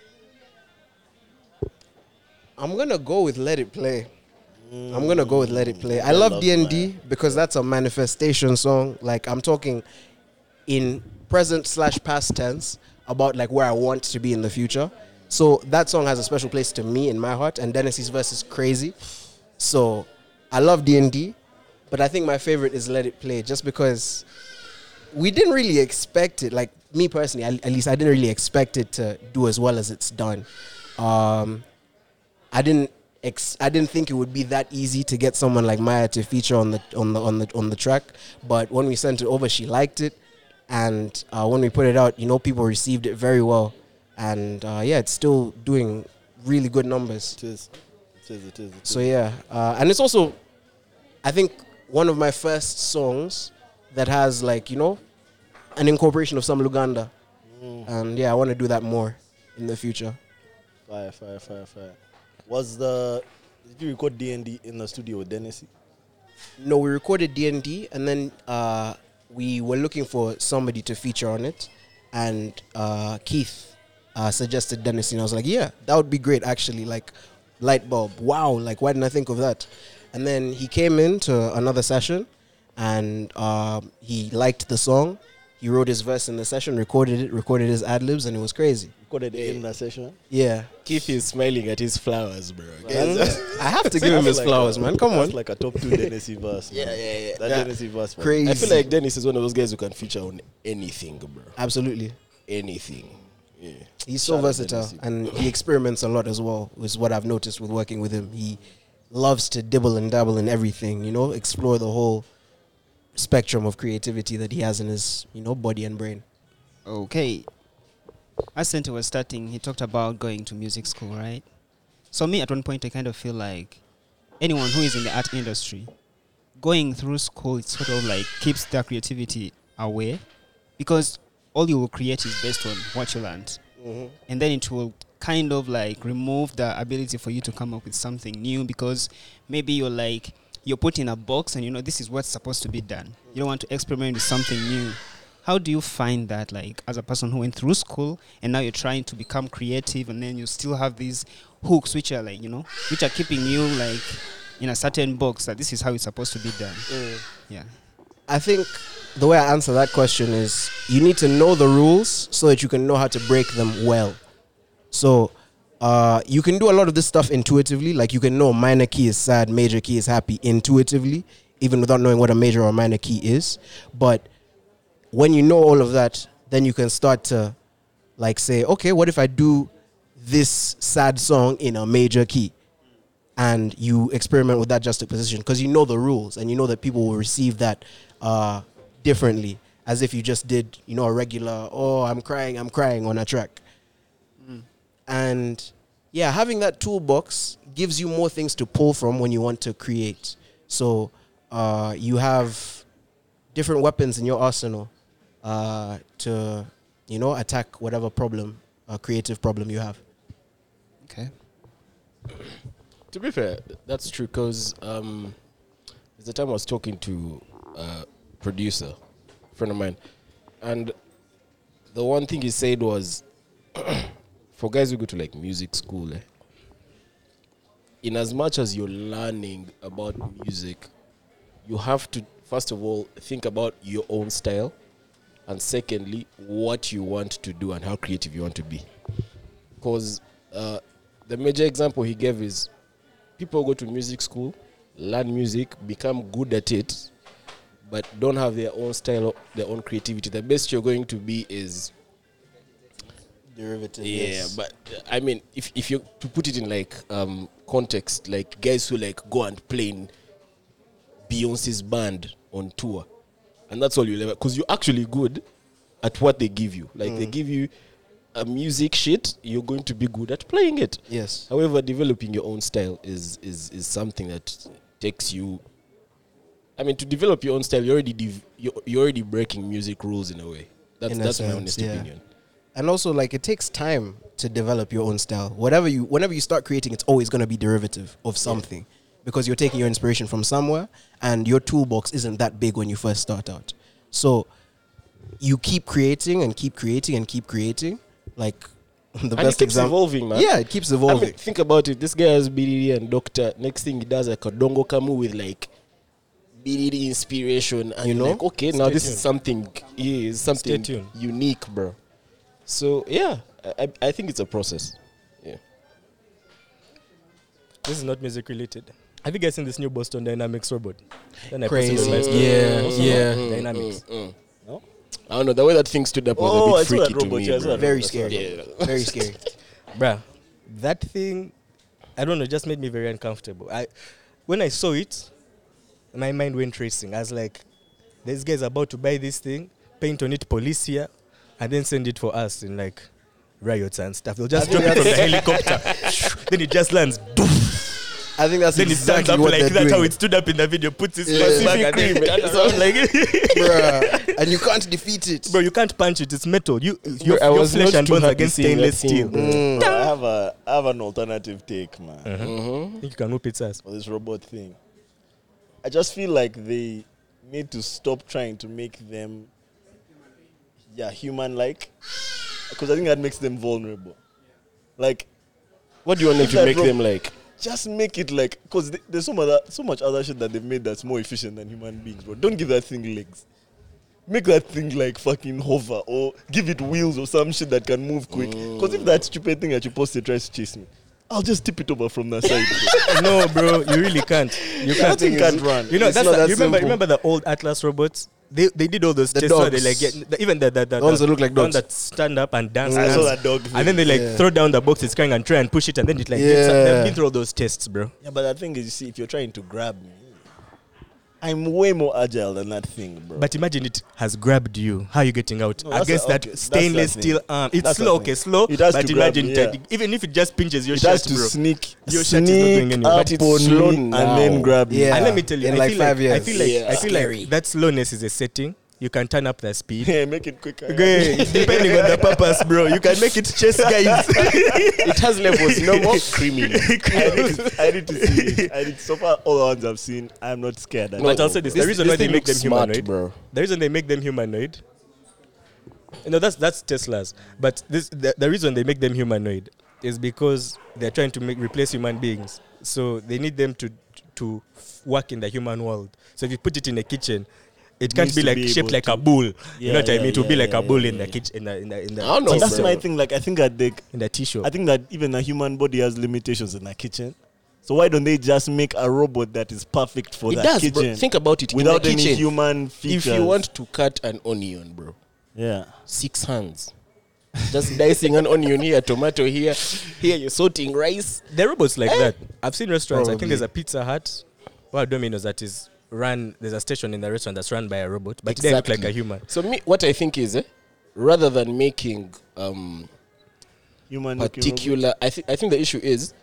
I'm gonna go with Let It Play. I'm gonna go with Let It Play. I love D and D because that's a manifestation song. Like I'm talking in present slash past tense about like where I want to be in the future. So that song has a special place to me in my heart. And Dennis's verse is crazy. So I love D and D, but I think my favorite is Let It Play just because we didn't really expect it. Like me personally, at at least I didn't really expect it to do as well as it's done. Um, I didn't. Ex- I didn't think it would be that easy to get someone like Maya to feature on the on the on the on the track. But when we sent it over, she liked it, and uh, when we put it out, you know, people received it very well, and uh, yeah, it's still doing really good numbers. It is. It is. It is. It is. So yeah, uh, and it's also, I think, one of my first songs that has like you know, an incorporation of some Luganda, Mm. and yeah, I want to do that more in the future. Fire, fire, fire, fire. Was the did you record D and D in the studio with Dennis? No, we recorded D and D, and then uh, we were looking for somebody to feature on it, and uh, Keith uh, suggested Dennis, and I was like, yeah, that would be great, actually. Like, light bulb, wow! Like, why didn't I think of that? And then he came in to another session, and uh, he liked the song. he wrote his verse in the session, recorded it, recorded his ad libs, and it was crazy. Recorded it in that session. Yeah, Keith is smiling at his flowers, bro. I have to give him his That's like flowers, a- man. Come that's on, like a top two Dennis verse. Yeah, man. yeah, yeah. That Yeah. Dennis verse. man. crazy. I feel like Dennis is one of those guys who can feature on anything, bro. Absolutely. Anything. Yeah. He's so Shout out versatile, Dennis. and he experiments a lot as well. Is what I've noticed with working with him. He loves to dibble and dabble in everything. You know, explore the whole spectrum of creativity that he has in his, you know, body and brain. Okay. As Sente was starting, he talked about going to music school, right? So me, at one point, I kind of feel like anyone who is in the art industry, going through school, it sort of like keeps their creativity away, because all you will create is based on what you learned. Mm-hmm. And then it will kind of like remove the ability for you to come up with something new, because maybe you're like, you're put in a box and you know this is what's supposed to be done. You don't want to experiment with something new. How do you find that, like, as a person who went through school and now you're trying to become creative, and then you still have these hooks which are like, you know, which are keeping you like in a certain box that this is how it's supposed to be done? Mm. Yeah. I think the way I answer that question is you need to know the rules so that you can know how to break them well. So uh, you can do a lot of this stuff intuitively. Like you can know minor key is sad, major key is happy intuitively, even without knowing what a major or minor key is. But when you know all of that, then you can start to like say, okay, what if I do this sad song in a major key? And you experiment with that juxtaposition because you know the rules and you know that people will receive that uh, differently, as if you just did, you know, a regular, oh, I'm crying, I'm crying on a track. Mm. And yeah, having that toolbox gives you more things to pull from when you want to create. So uh, you have different weapons in your arsenal uh, to, you know, attack whatever problem, uh, creative problem you have. Okay. To be fair, that's true, because um, there's a time I was talking to a producer, a friend of mine, and the one thing he said was, for guys who go to like music school, eh, in as much as you're learning about music, you have to, first of all, think about your own style, and secondly, what you want to do and how creative you want to be. Because uh, the major example he gave is, people go to music school, learn music, become good at it, but don't have their own style, their own creativity. The best you're going to be is Derivative. yeah. But uh, I mean, if if you to put it in like um, context, like guys who like go and play in Beyonce's band on tour, and that's all you'll ever, because you're actually good at what they give you. Like they give you a music shit, you're going to be good at playing it. Yes. However, developing your own style is is is something that takes you. I mean, to develop your own style, you're already div- you're, you're already breaking music rules in a way. That's In a that's my sense, honest yeah. opinion. And also, like, it takes time to develop your own style. Whatever you, whenever you start creating, it's always going to be derivative of something, because you're taking your inspiration from somewhere, and your toolbox isn't that big when you first start out. So you keep creating and keep creating and keep creating. Like the And it best keeps example. evolving, man. Yeah, it keeps I evolving. mean, think about it. This guy has B D D and Doctor. Next thing he does like a Dongo Kamu with like B D D inspiration, and You you know? know, like, okay, now Stay this tuned. is something, yeah, it's something tuned. unique, bro. So yeah, I, I I think it's a process. Yeah. This is not music related. Have you guys seen this new Boston Dynamics robot? Then I Crazy. posted on my story. Yeah, Also, yeah. mm, Dynamics. Mm, mm. No? I don't know, the way that thing stood up was Oh, a I bit saw that freaky to robot, me. yeah, I saw bro. that Very That's scary. Yeah. Very scary. Bruh, that thing, I don't know, just made me very uncomfortable. I, when I saw it, my mind went racing. I was like, this guy's about to buy this thing, paint on it police here, and then send it for us in like riots and stuff. They'll just I drop think it from the helicopter. Then it just lands. Boom. I think that's Then it stands exactly up what like they're that, how doing. it stood up in the video, puts his Yeah. face back and then Pacific turn Rim. around like Bruh. And you can't defeat it. Bro, you can't punch it. It's metal. You, your, I your was flesh not and too bones happy against seeing stainless that thing, steel. bro. Mm. Bro, I have a I have an alternative take, man, Mhm. I think you can whoop its ass. for this robot thing. I just feel like they need to stop trying to make them, yeah, human-like, because I think that makes them vulnerable. Like, What do you want them to That make ro- them like? just make it like, because there's so much, other, so much other shit that they've made that's more efficient than human beings, bro. Don't give that thing legs. make that thing like fucking hover or give it wheels or some shit that can move quick. Because if that stupid thing that you posted tries to chase me, I'll just tip it over from the side. No, bro, you really can't. You That can't. thing can't run. You know, It's that's not the, that you remember simple. remember the old Atlas robots? They they did all those The tests where they dogs. like get the, even the the, the, The ones the that look like the one dogs. that stand up and dance, I dance. saw that dog. and then they like Yeah. throw down the box it's carrying and try and push it and then it like gets up. Yeah. They've been through all those tests, bro. Yeah, but the thing is, you see, if you're trying to grab me, I'm way more agile than that thing, bro. But imagine it has grabbed you. How are you getting out No, that's against the- that okay, that's stainless the steel thing. arm? It's That's the slow, thing. okay, slow. It has but to grab imagine, me, yeah. that even if it just pinches your it shirt, has to bro. sneak, Your shirt is not doing sneak anything. up But it's on slow me and now. then grab me. Yeah. And let me tell you, in I like feel five like, I years. feel like Yeah. I feel Scary. like that slowness is a setting. You can turn up the speed. Yeah, make it quicker. Okay, it's depending on the purpose, bro. You can make it chase guys. It has levels, no more creamy. I need, to, I need to see it. I need, so far, all the ones I've seen, I'm not scared. No, but I'll say this, the reason why they thing make looks them smart, humanoid- bro. The reason they make them humanoid, you know, that's that's Tesla's. But this the, the reason they make them humanoid is because they're trying to make replace human beings. So they need them to to work in the human world. So if you put it in a kitchen, it can't Needs be to like be shaped able like to- a bull. you Yeah, know what I yeah, mean? It will be yeah, like a yeah, bull yeah, in the yeah. kitchen, in the in the in the, I don't know, So that's bro. my thing. Like, I think that they, in the tissue. I think that even a human body has limitations in the kitchen. So why don't they just make a robot that is perfect for It that does, kitchen bro. Think about it. without in the any kitchen, human features? if you want to cut an onion, bro, yeah, six hands. Just dicing an onion here, tomato here, here you're sorting rice. There are robots like Eh? that. I've seen restaurants. I Probably. think there's a Pizza Hut. Well, Domino's that is run. There's a station in the restaurant that's run by a robot, but they look like Exactly. a human. So me, what I think is, eh, rather than making um, human looking particular, I think I think the issue is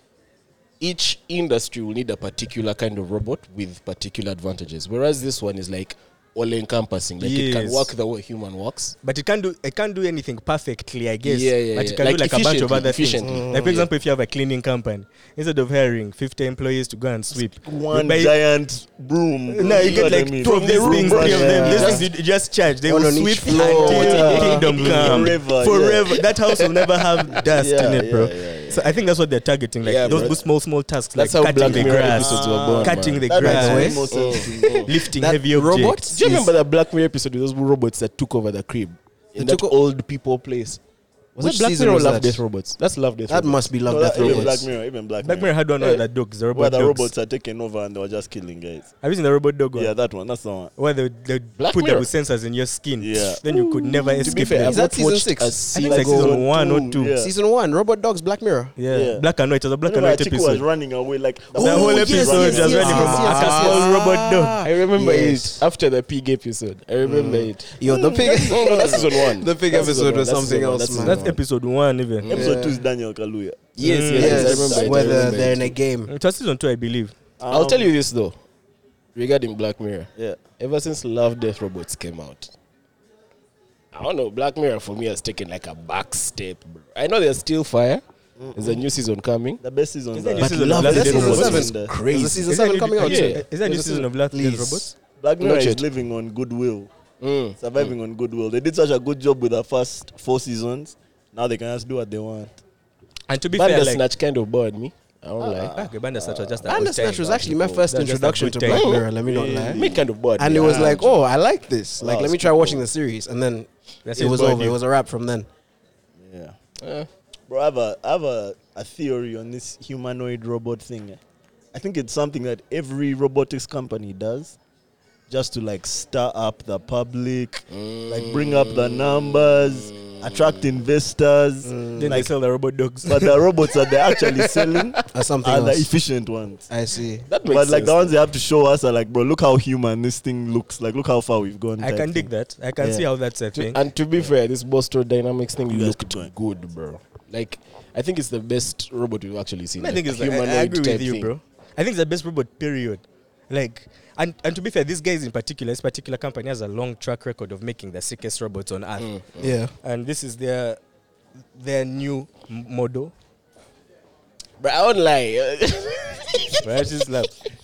each industry will need a particular kind of robot with particular advantages. Whereas this one is like all encompassing. Like it can Yes. work the way human works. But it can't do. It can't do anything perfectly, I guess. Yeah, yeah, But yeah. it can Like do like a bunch of efficiently, other efficiently. things. Mm. Like for example, if you have a cleaning company, instead of hiring fifty employees to go and sweep, One buy- giant broom. no, you know get what I like mean? two of From these the room things, brush, three of them. yeah. These Just- things you just charge. They One will on each sweep floor. until Yeah. kingdom come. Forever, Forever. That house will never have dust Yeah, in it, yeah, bro. yeah, yeah. So I think that's what they're targeting. Like Yeah, those bro. small, small tasks, That's like how cutting Black the Mirror grass, episodes were born, cutting man. the That grass. makes more sense to me. Lifting That heavy objects. robots? Do you remember that Black Mirror episode with those robots that took over the crib in They that took o- old people place? Was Which that Black season Mirror or was Love that? Death Robots? That's Love Death. That Robots. must be Love No, Death that, even Robots. Black Mirror, even Black, Black Mirror had one Yeah. of the dogs, the robot Where the dogs. robots are taking over and they were just killing guys. Have you seen the robot dog one? Yeah, that one. That's the one. Where they, they Black put Mirror. the sensors in your skin. Yeah. Then you could never To be escape fair, them. I've Is that not season watched six? a I I think single. like season one or two. Yeah. Season one, Robot Dogs, Black Mirror. Yeah. Yeah. Black and white. It was a black and Remember white Chiku was episode. running away like The whole yes, episode yes, just yes, running from yes, a yes, small yes. robot dog. I remember Yes. it after the pig episode. I remember it. Yo, the pig. No, no, that's season one. The pig That's season episode one. was That's something season one. else, That's man. season That's one. episode one, even. episode Yeah. two is Daniel Kaluuya. Yes, yes, Mm. yes. I Yes, remember it. I whether remember they're it. in a game. It was season two, I believe. I'll Um, tell you this though, regarding Black Mirror. Yeah. Ever since Love Death Robots came out, I don't know. Black Mirror for me has taken like a back step, bro. I know there's still fire. There's a new season coming. The best season. Is there that- new season Love of Love Death Death Robots Robots? is in there. crazy. There's a season Is there seven new- coming out yeah. soon. Is there a new There's a season of Love Death Please. Robots? Black Mirror Not is yet. living on goodwill, Mm. surviving on goodwill. They did such a good job with the first four seasons. Now they can just do what they want. And to be fair, like, Bandersnatch kind of bored me. I don't lie. ah, okay, Bandersnatch was just a Bandersnatch was time. actually my bro. first That's just a introduction good to time. Black Mirror, let me not lie. Me kind of bored. And me. it was Ah, like, oh, I like this. Like, Wow, let me it's try cool. watching the series. And then That's it his was boy over. It view. was a wrap from then. Yeah. eh. Bro, I have a, I have a, a theory on this humanoid robot thing. I think it's something that every robotics company does just to like stir up the public, like bring up the numbers, attract investors. Then they Like, sell the robot dogs. but the robots that they're actually selling Or something are the else. efficient ones. I see. That makes But like sense. the ones they have to show us are like, bro, look how human this thing looks. Like, look how far we've gone. I type can thing. dig that. I can Yeah. see how that's a thing. And to be fair, this Boston Dynamics thing You guys looked keep going. good, bro. Like, I think it's the best robot we've actually seen. I think like, it's like, I, I humanoid agree type with you, thing. bro. I think it's the best robot, period. Like, and, and to be fair, these guys in particular, this particular company has a long track record of making the sickest robots on earth. Mm. Yeah. And this is their their new m- model. But I won't lie. Right? Just like,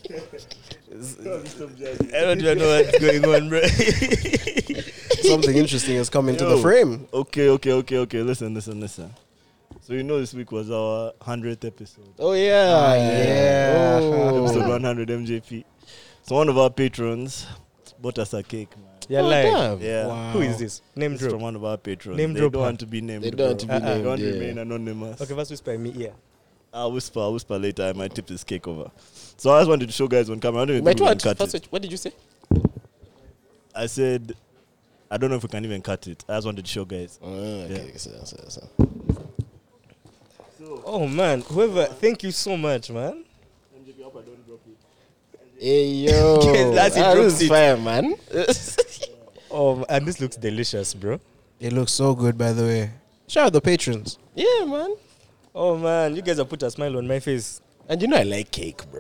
I don't even know what's going on, bro. Something interesting has come into the Yo. frame. Okay, okay, okay, okay. Listen, listen, listen. So you know this week was our hundredth episode. Oh yeah, yeah. Oh. Episode one hundred M J P. So one of our patrons bought us a cake, man. You're Oh, lying. damn. Yeah. Wow. Who is this? Name It's drop. from one of our patrons. Name they drop don't her. want to be named. They don't want to bro. be Uh-uh. They named. want to yeah. remain anonymous. Okay, first whisper me ear. I'll whisper, I'll whisper later. I might tip this cake over. So I just wanted to show guys on camera. I don't even But think we can what? cut First, it. what- what did you say? I said, I don't know if we can even cut it. I just wanted to show guys. Oh, okay, Yeah. so, so, so. Oh man, whoever, thank you so much, man. Hey yo, That's it, ah, drops this is it. fire, man. Oh, and this looks delicious, bro. It looks so good, by the way. Shout out the patrons. Yeah, man. Oh man, you guys have put a smile on my face. And you know I like cake, bro.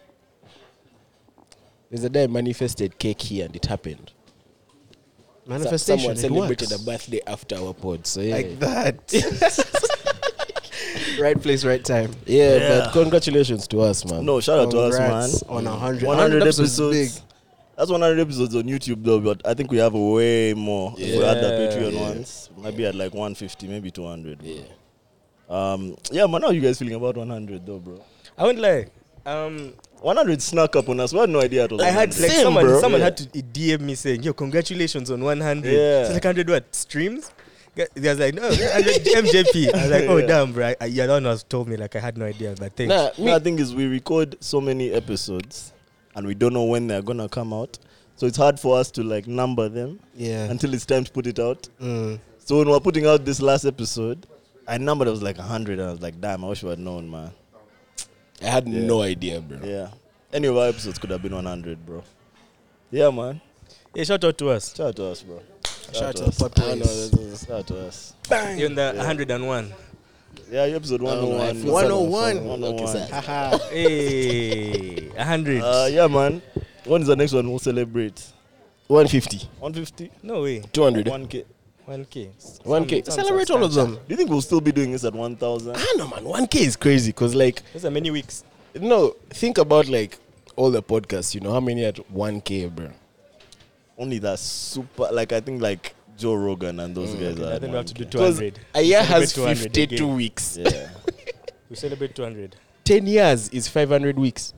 There's a day I manifested cake here and it happened. Manifestation. Someone it celebrated works. a birthday after our pod, so yeah. Like that. Right place, right time. yeah, Yeah. but congratulations to us, man. No, shout out to us, Congrats man. on a hundred. one hundred episodes episodes. is big. That's one hundred episodes on YouTube, though, but I think we have way more. If we add the Yeah. Patreon Yeah. ones, maybe at like one fifty, maybe two hundred. Yeah. Um, yeah, man, how are you guys feeling about one hundred, though, bro? I won't lie. Um, one hundred snuck up on us. We had no idea it was I had one hundred. like Same, someone, bro. someone Yeah. had to D M me saying, "Yo, congratulations on one hundred." Yeah. So like one hundred what streams? Gu- They was like, "No, one hundred M J P." I was like, "Oh Yeah. damn, bro!" I, I, you're the one who has told me like I had no idea, but thanks. Nah, No, me, the thing is, we record so many episodes, and we don't know when they're gonna come out. So it's hard for us to like number them Yeah. until it's time to put it out. Mm. So when we were putting out this last episode, I numbered it was like one hundred, and I was like, damn, I wish we had known, man. I had Yeah. no idea, bro. Yeah. Any of our episodes could have been one hundred, bro. Yeah, man. Hey, shout out to us. Shout out to us, bro. Shout out to the us. pod I don't know, boys. this is- Shout out to us. You're in the Yeah. one hundred and one. Yeah, episode one oh I one. feel one sad oh for- one. one oh Okay, one. sad. Hey, one hundred. Uh, yeah, man. When is the next one we'll celebrate? one fifty, one fifty? No way. two hundred. one K. one K. one K. Some- some Celebrate all of them. Do you think we'll still be doing this at one thousand? I don't know, man. one K is crazy because, like, Those are many weeks. no, think about like all the podcasts. You know how many at one K, bro? Only that super, like, I think, like, Joe Rogan and those guys Okay, are. then we have to do one K. two Because hundred. a year Celebrate has two hundred fifty-two again. weeks. Yeah. We celebrate two hundred. ten years is five hundred weeks.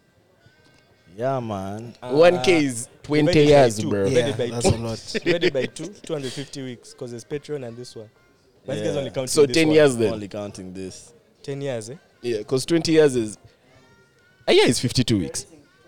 Yeah, man. one K is twenty divided by years, two. bro. Divided Yeah, by that's two. a lot. Divided by two, two hundred fifty weeks because there's Patreon and this one. But you guys Yeah. only counting So this ten one. years I'm then. only counting this. ten years, eh? Yeah, because twenty years is a year is fifty-two weeks.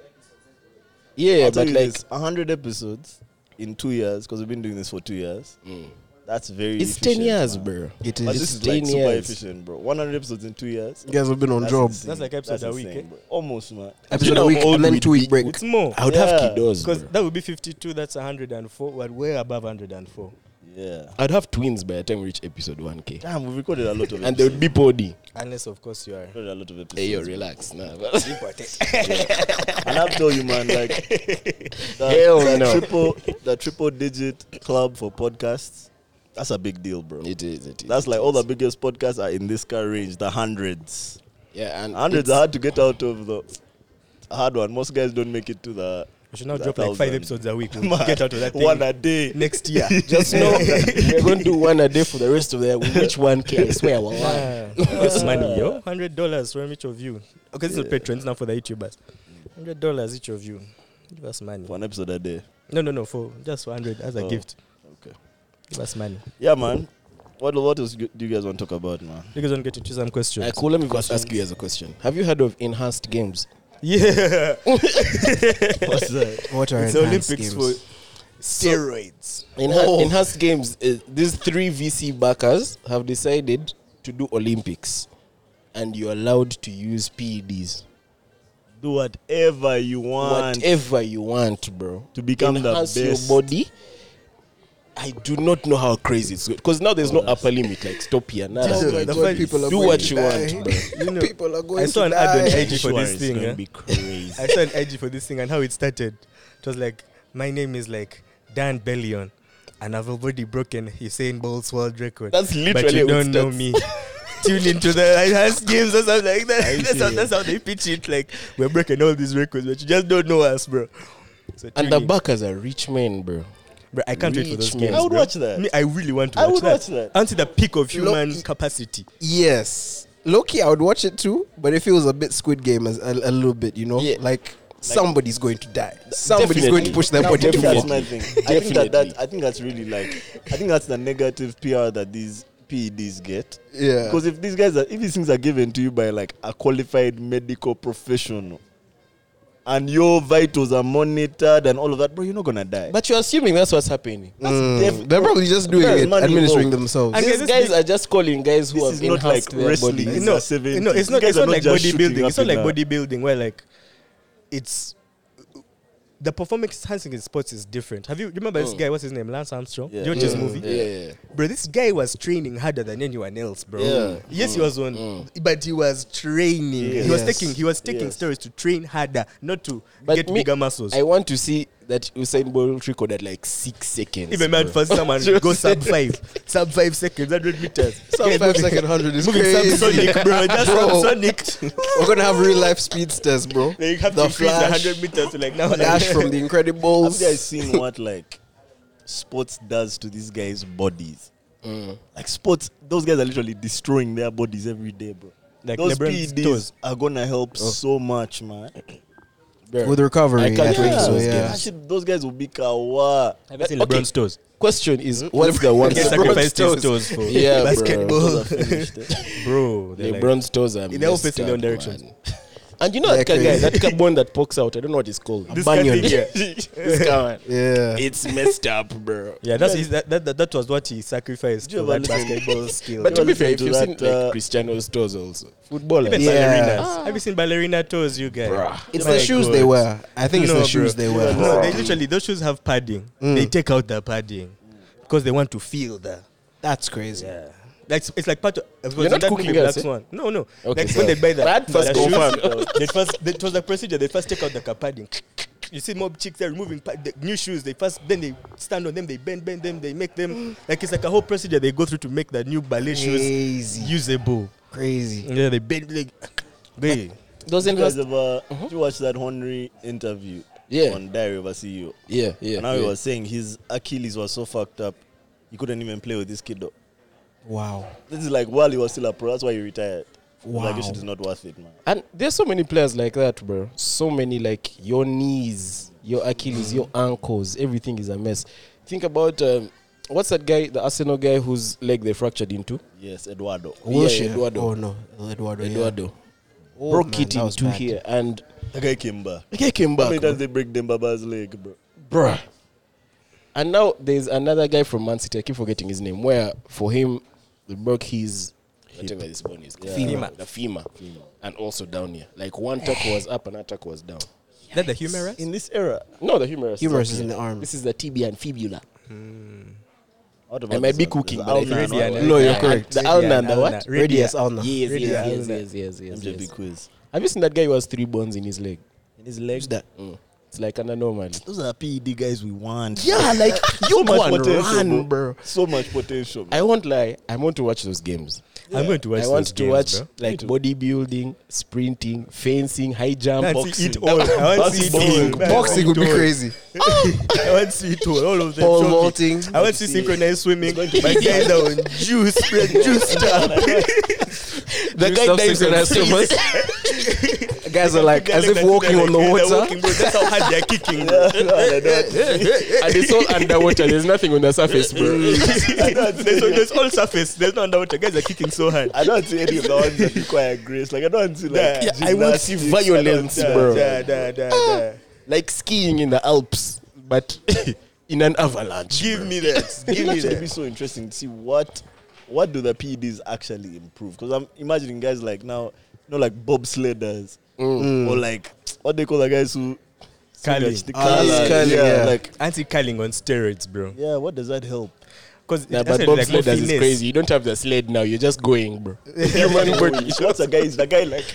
Yeah, I'll tell but you like this, one hundred episodes in two years, because we've been doing this for two years. That's very it's efficient, ten years, man. bro. It But is. this It's is like ten super years. efficient, bro. one hundred episodes in two years. You guys have been on That's job. insane. That's like episode That's a week, insane, eh? bro. Almost, man. Episode You know a how week old and then we'd two week be? break. It's more. I would Yeah. have kiddos, Because bro. that would be fifty-two, that's one hundred and four. We're way above one hundred and four. Yeah. I'd have twins by the time we reach episode one K. Damn, we've recorded a lot of And they would be poddy. Unless, of course, you are. recorded a lot of episodes. Hey, yo, relax. Nah, but- And I've told you, man, like the, Hell the no. triple the triple digit club for podcasts. That's a big deal, bro. it is, it is. That's it like all is. the biggest podcasts are in this car range, the hundreds. Yeah, and Hundreds it's- are hard to get out of the hard one. Most guys don't make it to the We should now the drop like five thousand. episodes a week. We'll Man, get out of that thing one a day. next year. Just know that we're going to do one a day for the rest of the year. We reach one K, I swear. Wallah. Yeah. That's money, yo. one hundred dollars from each of you. Okay, this is patrons, not for the YouTubers. one hundred dollars each of you. Give us money. One episode a day. No, no, no, for just one hundred as a Oh. gift. Okay. Give us money. Yeah, man. What what else do you guys want to talk about, man? You guys want to get into some questions? Uh, cool, let me first ask you guys a question. Have you heard of enhanced games? Yeah. What's that? What are It's enhanced Olympics games? for steroids. Enha- Oh. Enhanced games, uh, these three V C backers have decided to do Olympics. And you're allowed to use P E Ds. Do whatever you want Whatever you want, bro. to become Enhance the your best. body. I do not know how crazy it's because now there's no upper limit. Like stop here. Nah, Oh nah, my nah. God, people are do going what to you die. want, bro. You know, People are going I saw to an ad on die. I G for Sure, this it's thing. gonna eh? be crazy. I saw an I G for this thing and how it started. It was like, my name is like Dan Bellion, and I've already broken Usain Bolt's world record. That's literally but you how it don't know starts. me. Tune into the enhanced games or something like that. Are you That's how, serious? that's how they pitch it. Like, we're breaking all these records, but you just don't know us, bro. So And tune the in. backers are rich men, bro. Bro, I can't wait for those Rich games. man. I would bro. watch that. Me, I really want to I watch would that. watch that. I want to see the peak of human Look, capacity. Yes. Loki, I would watch it too, but it feels a bit Squid Game as a, a little bit, you know? Yeah. Like, somebody's going to die. Somebody's going to push their Now, body to That's walk. my thing. I think that, Definitely. that I think that's really like I think that's the negative P R that these P E Ds get. Yeah. Because if these guys are if these things are given to you by like a qualified medical professional and your vitals are monitored and all of that, bro, you're not gonna die. But you're assuming that's what's happening. Mm, def- they're probably just doing There's it, money administering involved. themselves. And These this guys big- are just calling guys who This have is not like enhanced their wrestling. bodies. It's no, a seventies. no, it's not. These guys It's are not not like just shooting bodybuilding. up It's not in like a- bodybuilding where like it's the performance enhancing in sports is different. Have you remember this Mm. guy? What's his name? Lance Armstrong. Yeah. Do you watch his Mm, movie? Yeah, yeah, yeah. Bro, this guy was training harder than anyone else, bro. Yeah. Yes, he Mm, was on, mm. but he was training. Yes. He was Yes. taking he was taking Yes. steroids to train harder, not to But get me, bigger muscles. I want to see that Usain Bolt record at like six seconds. Even man, bro. for someone Just go sub saying. five, sub five seconds, hundred meters. Sub Guy five moving- second hundred is moving crazy. subsonic, bro. That's Bro. subsonic. We're gonna have real life speedsters, bro. They have The to increase the Flash. hundred meters to like now. Flash from the Have Incredibles. you guys seen what like sports does to these guys' bodies? Mm. Like sports, those guys are literally destroying their bodies every day, bro. Like Those LeBron's P E Ds toes. are gonna help so much, man. Bro. With recovery, I I, can't think wait so. for those Yeah. That shit, those guys will be kawa. Have you seen Okay. LeBron's toes? Question is, what's the one? He LeBron's sacrificed his toes. toes for Yeah, basketball. Those are finished, eh? Bro, they're like- LeBron's toes are They all messed face in their up, own directions. man. And you know that They're guy, crazy. that carbon that pokes out. I don't know what it's called. This Banyan. guy here. This guy, Yeah. it's messed up, bro. Yeah, that's his, that, that, that that was what he sacrificed Do you for ever that listen- basketball skill. But to be listen fair, if to you've seen that, like uh, Cristiano's toes also, footballers, Even Yeah. ballerinas. Have you seen ballerina toes, you guys? Bruh. It's My the shoes God. they wear. I think it's No, the shoes bro. they wear. No, they literally those shoes have padding. Mm. They take out the padding because they want to feel the. That's crazy. Yeah. Like it's like part of. It was You're in not that cooking movie, us, Black eh? Swan. No, no. Okay, like so when they buy the, that first the shoes, confirmed. they first they, it was the procedure. They first take out the padding. You see mob chicks, they're removing pad, the new shoes. They first then they stand on them. They bend, bend them. They make them like it's like a whole procedure they go through to make the new ballet shoes Crazy. usable. Crazy. Yeah, they bend like. They, doesn't You guys have. ever did you watch that Henry interview Yeah, on Diary of a C E O? yeah, yeah. and now yeah. he was saying his Achilles was so fucked up, he couldn't even play with this kid. Though. Wow. This is like while he was still a pro. That's why he retired. He was Like Wow. this shit is not worth it, man. And there's so many players like that, bro. So many, like your knees, your Achilles, your ankles, everything is a mess. Think about um, what's that guy, the Arsenal guy whose leg they fractured into? Yes, Eduardo. Wilshere. Eduardo. Oh no, Eduardo. yeah. Eduardo. Oh, Broke man, it that was into bad. here, and The guy came back. the guy came How back, many bro. times they break Dembaba's leg, bro? Bruh. And now there's another guy from Man City. I keep forgetting his name. Where for him, they broke his whatever this bone is called. Yeah. Femur. the femur, and also down here. Like one tackle was up, another tackle was down. that the humerus? In this era, No, the humerus. Humerus up is in here. the arm. This is the tibia and fibula. what I about might this be one? cooking, This but I Alna think and Radian, what? no, you're Yeah, correct. The Radian, ulna and the ulna. what? Radius ulna. Yes, yes, Radius yes, ulna. yes, yes, yes, M J B yes. quiz. Have you seen that guy who has three bones in his leg? In his leg. Who's that? Mm. It's like an anomaly. Those are P E D guys we want. Yeah, like So you much go and potential, run, bro. bro. So much potential. I won't lie. I want to watch those games. I'm going to watch I want those to games, watch bro. like bodybuilding, sprinting, fencing, high jump, Man, see boxing. it all. I want to see it Boxing. all. Man, Boxing would be it all. crazy. I want to see it all. All of them. Pole Show me. vaulting. I want to see synchronized swimming. My guys are on juice, spread juice stuff. The guy Stop dives in synchronized us. swimmers. Guys are like as if walking on the water. That's how hard they're kicking. Bro. And it's all underwater. There's nothing on the surface, bro. there's, there's all surface. There's no underwater. Guys are kicking so hard. I don't see any of the ones that require grace. Like I don't see like Yeah, I want to see gymnastics. violence, I don't- bro. Da, da, da, da. Like skiing in the Alps, but in an avalanche. Give bro. me that. It Give will me actually that. be so interesting to see what what do the P E Ds actually improve. Because I'm imagining guys like now, you know, like bobsledders Mm. or like what they call the guys who Curling. the Ah, curlers. curling, yeah, yeah. like Anti-curling on steroids, bro. yeah. What does that help? Because Yeah, but bobsledders is crazy. You don't have the sled now. You're just going, bro. Human body. What's the guy? Is the guy like?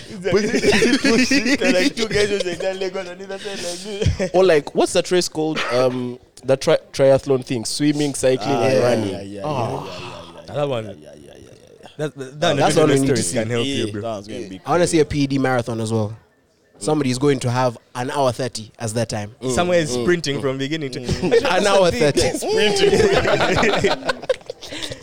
like two guys with like that leg on either side like this. Or like, what's that race called? Um, the tri- triathlon thing: swimming, cycling, Ah, and yeah, running. yeah, yeah, Oh. yeah, yeah, yeah, That one. yeah, yeah, yeah, yeah, yeah. That, that, That's that's all one we need to steroids see. can help Yeah, you, bro. that one's gonna be I want to see a crazy. P E D marathon as well. Somebody is going to have an hour thirty as their time. Somewhere is sprinting from beginning to An hour thirty.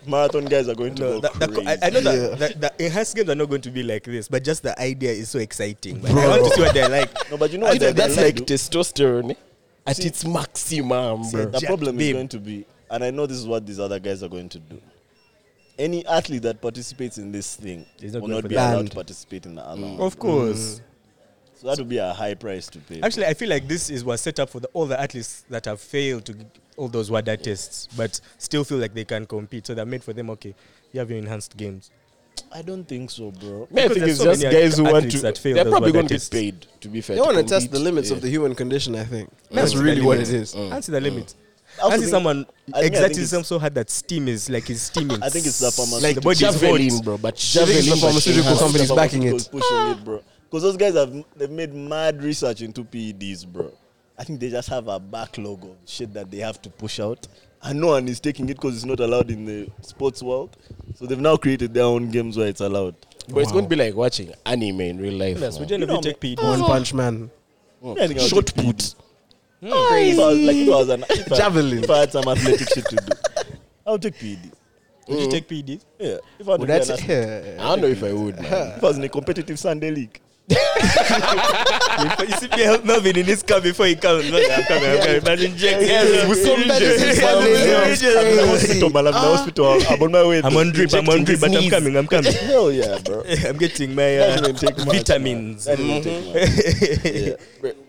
Marathon guys are going to No, go that, that, crazy. I, I know that, Yeah. that, that enhanced games are not going to be like this, but just the idea is so exciting. Man. I want to see what they're like. no, but you know I what know they're that's gonna like do? testosterone eh? at See- its maximum, bro. The Jacked problem babe. is going to be, and I know this is what these other guys are going to do. Any athlete that participates in this thing He's not will going not for be that. allowed Banned. to participate in the other one. Of course. So that would be a high price to pay. Actually, I feel like this is was set up for the, all the athletes that have failed to g- all those WADA tests, but still feel like they can compete. So they're made for them. Okay, you have your enhanced games. I don't think so, bro. Man, I Because think there's it's so just many guys who want athletes to. that fail They're those probably WADA going to get tests. paid. To be fair, They want to test compete. the limits Yeah. of the human condition, I think. That's That's the really what it limit. is. Mm. Answer the limit. I also I see think- someone I think- I think exactly it's- so hard that steam is like is steaming. I think it's the pharmaceutical. Like the body is Javelin, hot. bro. But Javelin, javelin, the but pharmaceutical enhanced. companies backing it. Pharmaceuticals pushing it, bro. Because those guys have they've made mad research into P E Ds, bro. I think they just have a backlog of shit that they have to push out, and no one is taking it because it's not allowed in the sports world. So they've now created their own games where it's allowed. But it's going to be like watching anime in real life. Yes, man. would you You ever know, take P E D? One Punch Man. Mm. I think I'll Shot take P E D. put. If I was, like, if I was an, if I- Javelin. If I had some athletic shit to do, I would take P E D. Would you take P E D? Yeah. If I, had to Would be an that athlete, yeah. I don't know if I would, man. if I was in a competitive Sunday league, You see me help Melvin in his car before he comes. No, I'm coming, I'm coming. Man, inject. with some Inject. medicine, Inject. I'm in the hospital, man. I'm in the hospital. I'm on my way. I'm to on drip, I'm on injecting drip, but his I'm knees. coming, I'm coming. Hell yeah, bro. I'm getting my That uh, didn't take much, vitamins. man. That didn't take much. Yeah.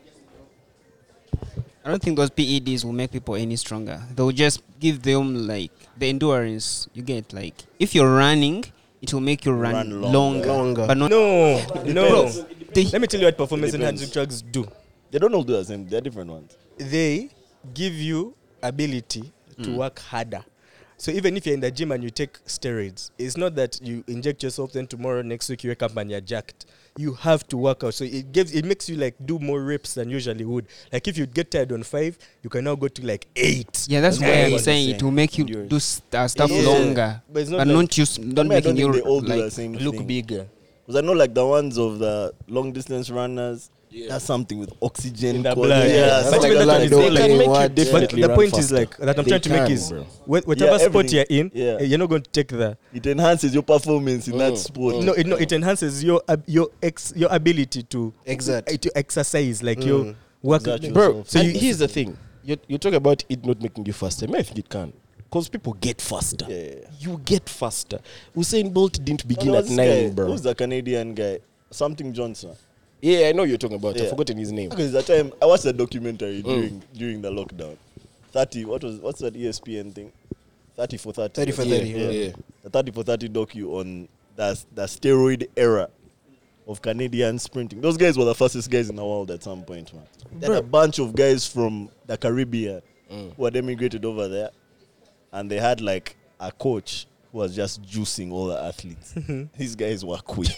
I don't think those P E Ds will make people any stronger. They'll just give them like the endurance you get. Like if you're running, it will make you run, Run longer. longer, Longer. but not. No, no. They, Let me tell you what performance It depends. enhancing drugs do. They don't all do the same. They're different ones. They give you ability to work harder. So even if you're in the gym and you take steroids, it's not that you inject yourself then tomorrow, next week you wake up and you're jacked. You have to work out. So it gives it makes you like do more reps than usually would. Like if you get tired on five, you can now go to like eight. yeah, that's That's why what I'm I'm saying saying. it will make you Endurance. do st- uh, stuff Yeah. longer, But it's not but like- not just I, not mean, I don't making think you they all do the like. same Look thing. bigger. Because I know like the ones of the long distance runners, that's something with oxygen In the called- blood. Yeah, Yeah. something But like even that. that It's is all like- like- can make you what? But definitely the run point is faster. like that I'm They trying to make can, is bro. wh- whatever Yeah, sport you're everything. in, Yeah. uh, you're not going to take the It enhances your performance in that Mm. sport. no, it, no, it enhances your ab- your ex your ability to Exert. uh, to exercise, like Mm. your work. Exert Bro, yourself. so So you, you- here's the thing. You you talk about it not making you faster. I, mean, I think it can. Because people get faster. Yeah, yeah, yeah. You get faster. Usain Bolt didn't No, begin there at was this nine, guy, bro. Who's the Canadian guy? Something Johnson. Yeah, I know you're talking about. Yeah. I've forgotten his name. Because the time I watched a documentary Mm. during during the lockdown. Thirty. What was what's that E S P N thing? Thirty for thirty. thirty for Yeah, thirty. yeah, yeah. The thirty for thirty docu on the the steroid era of Canadian sprinting. Those guys were the fastest guys in the world at some point, man. There had a bunch of guys from the Caribbean Mm. who had emigrated over there, and they had like a coach who was just juicing all the athletes. These guys were quick.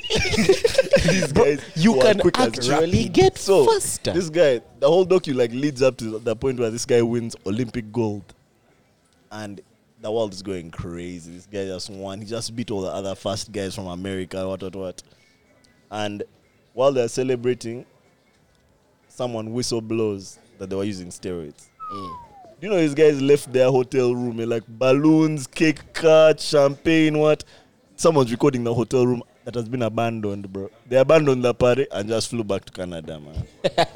These guys, You were can quick as actually rapid. get so faster. This guy, the whole docu like leads up to the point where this guy wins Olympic gold, and the world is going crazy. This guy just won. He just beat all the other fast guys from America. What what what? And while they're celebrating, someone whistle blows that they were using steroids. Mm. You know, these guys left their hotel room with like balloons, cake cuts, champagne, what? Someone's recording the hotel room that has been abandoned, bro. They abandoned the party and just flew back to Canada, man.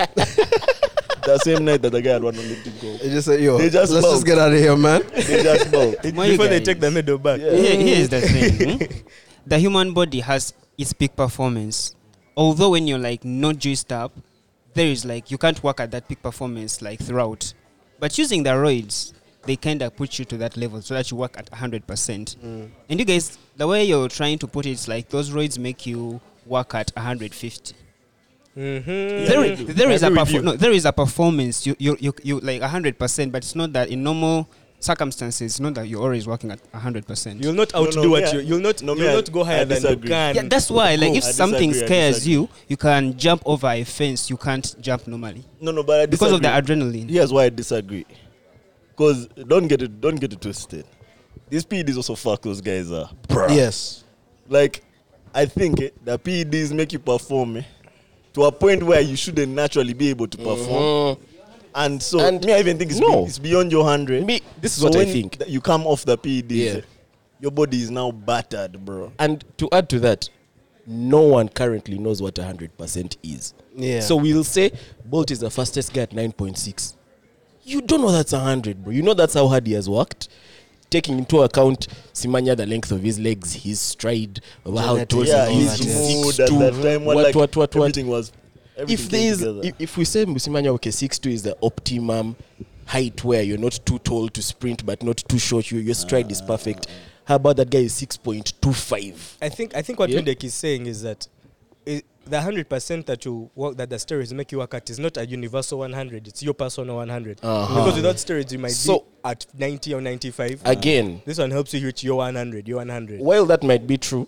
The same night that the guy had won Olympic gold. They just said, yo, They just let's bulked. just get out of here, man. They just bought. Why you Before they guys- take the medal back. Yeah. Here, here's the thing. hmm? The human body has its peak performance. Although when you're like not juiced up, there is like you can't work at that peak performance like throughout. But using the roids, they kind of put you to that level so that you work at one hundred percent. And you guys, the way you're trying to put it, it's like those roids make you work at one hundred fifty. Mm-hmm. There, is, there I is a agree with perfor- you. no, there is a performance you you you, you like one hundred percent, but it's not that in normal circumstances. It's not that you're always working at one hundred percent. You'll not No, outdo no, what me, I- you. You'll not. no, me, you'll I- not go I higher than you disagree. can. Yeah, that's why. Like, if I something disagree, I scares disagree. you, you can jump over a fence. You can't jump normally No, no, but I because of the disagree. adrenaline. Here's why I disagree. Because don't get it, don't get it twisted. These P E Ds also fuck those guys up. Yes. Like, I think eh, the P E Ds make you perform eh, to a point where you shouldn't naturally be able to perform. Mhm. And so, And me, I even think it's, no. be, it's beyond your hundred. Me, this is So what I when think. th- you come off the P E Ds, Yeah. eh, your body is now battered, bro. And to add to that, no one currently knows what one hundred percent is. Yeah. So we'll say Bolt is the fastest guy at nine point six. You don't know that's one hundred, bro. You know that's how hard he has worked. Taking into account Simanya, the length of his legs, his stride, how Genetics tall Yeah, he and all is, he's that, he's yes. smooth six at two, that time. When, what, like, what, what, what. everything was. Everything If came there is, together. if, if we say Simanya, okay, six two is the optimum height where you're not too tall to sprint, but not too short, you, your stride is perfect. How about that guy is six point two five? I think I think what Yeah. Windek is saying is that i the hundred percent that you work that the steroids make you work at is not a universal one hundred. It's your personal one hundred. Uh-huh. Because without steroids, you might So- be at ninety or ninety-five. Again, This one helps you reach your one hundred. Your one hundred. while that might be true,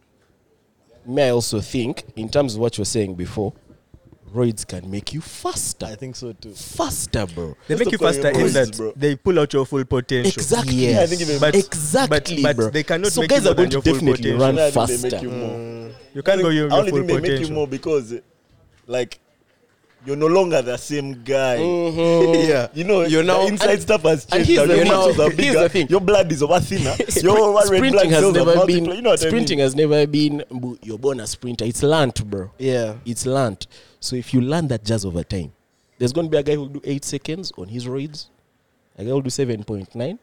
may I also think, in terms of what you were saying before, roids can make you faster. I think so too. Faster, bro. They Just make you to call faster your in voice, that bro. they pull out your full potential. Exactly. Yes. Yeah, I think even But- exactly, but bro. they cannot so make guys you are more going than to your full definitely potential. run I think faster. they make you more. Mm. You can't I go think- your, I your only full think they potential. make you more because, uh, like, you're no longer the same guy. Mhm. Yeah. You know, You're now- the inside and- stuff has and changed. here's now. the Your thing. muscles are Here's bigger. the thing. Your blood is over thinner. Sprint- Your red blood sprinting has cells have never multiplied. been. You know what I mean? Sprinting has never been. mbu- You're born a sprinter. It's learnt, bro. Yeah. It's learnt. So if you learn that jazz over time, there's going to be a guy who'll do eight seconds on his roids. A guy will do seven point nine.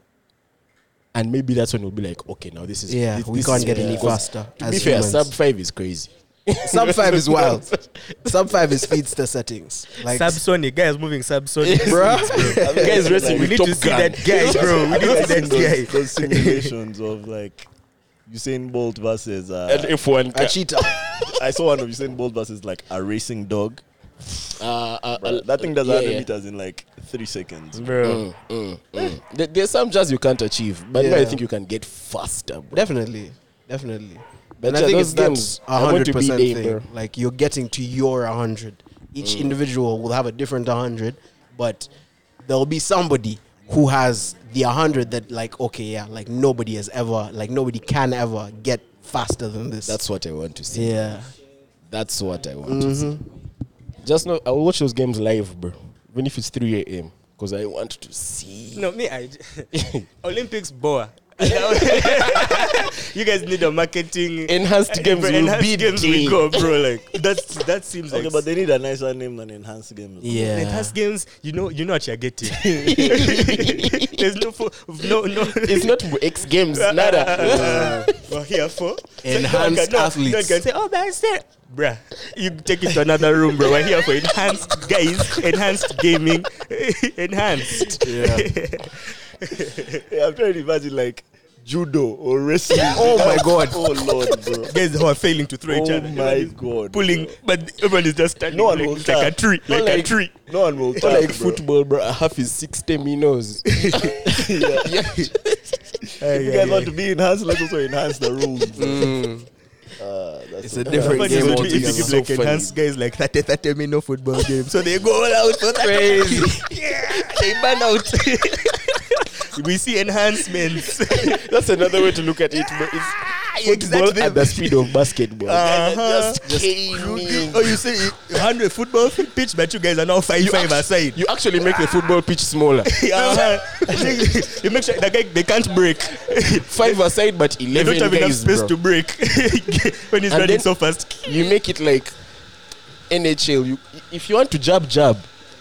And maybe that's when we'll be like, okay, now this is. Yeah, this, we this can't is get fair. any Because faster. To as be fair, humans. sub five is crazy. Sub five is wild. Sub five is speedster settings. Like, Subsonic. Guy is moving subsonic. bruh. Guys racing we with need Top to see Gun. that guy, bro. We need to see that guy. those, those simulations of like Usain Bolt versus uh, And F one. A cheetah. I saw one of Usain Bolt versus like a racing dog. Uh, uh, Bruh, that thing does yeah, one hundred yeah. meters in like three seconds. Bro. Mm, mm, mm. There- There's some jazz you can't achieve, but Yeah. I think you can get faster, bro. Definitely. Definitely. But and I yeah, think those it's that games, I a want hundred to be percent there, thing. bro. Like you're getting to your a hundred. Each individual will have a different a hundred, but there'll be somebody who has the a hundred that like okay, yeah, like nobody has ever, like nobody can ever get faster than this. That's what I want to see. yeah. That's what I want to see. Mhm. Just know, I will watch those games live, bro. Even if it's three a.m. Because I want to see. No, me, I. Olympics, boa. You guys need a marketing. Enhanced games Bro, will enhanced be games the we go, bro. Like that's that seems like. Okay, but they need a nicer name than enhanced game. Yeah. Enhanced games, you know, you know what you're getting. There's no, fo- no, no. It's not X Games, nada. We're here for Enhanced no, athletes. No one can say, oh, that's it. Bruh, you take it to another room, bro. We're here for enhanced guys, enhanced gaming, enhanced. Yeah. Yeah, I'm trying to imagine like judo or wrestling. Oh my god. Oh lord, bro. Guys who are failing to throw each Oh other. my god. Pulling, but everyone is just standing. No one like, will it's like a tap. tree, Not like, a like- tree. No one will Or tap, like bro. football, bro. A half is sixty minutes. Yeah. If you guys want to be enhanced, let's also enhance the rules. Mm. Uh, that's It's so a bad. different Funny game would be altogether. if you give So like funny. enhanced guys like thirty, thirty minute football game. So they go all out for crazy. Yeah, they burn out. We see enhancements. That's another way to look at it, bro. It's football exactly. at the speed of basketball. Uh-huh. Just, just gaming. Oh, you say one hundred football pitch, but you guys are now five five aside. You actually make the football pitch smaller. Uh-huh. You make sure the guy they can't break. Five aside, but They eleven don't have enough guys, space bro. to break when he's And running then- so fast. You make it like N H L. You, if you want to jab, jab.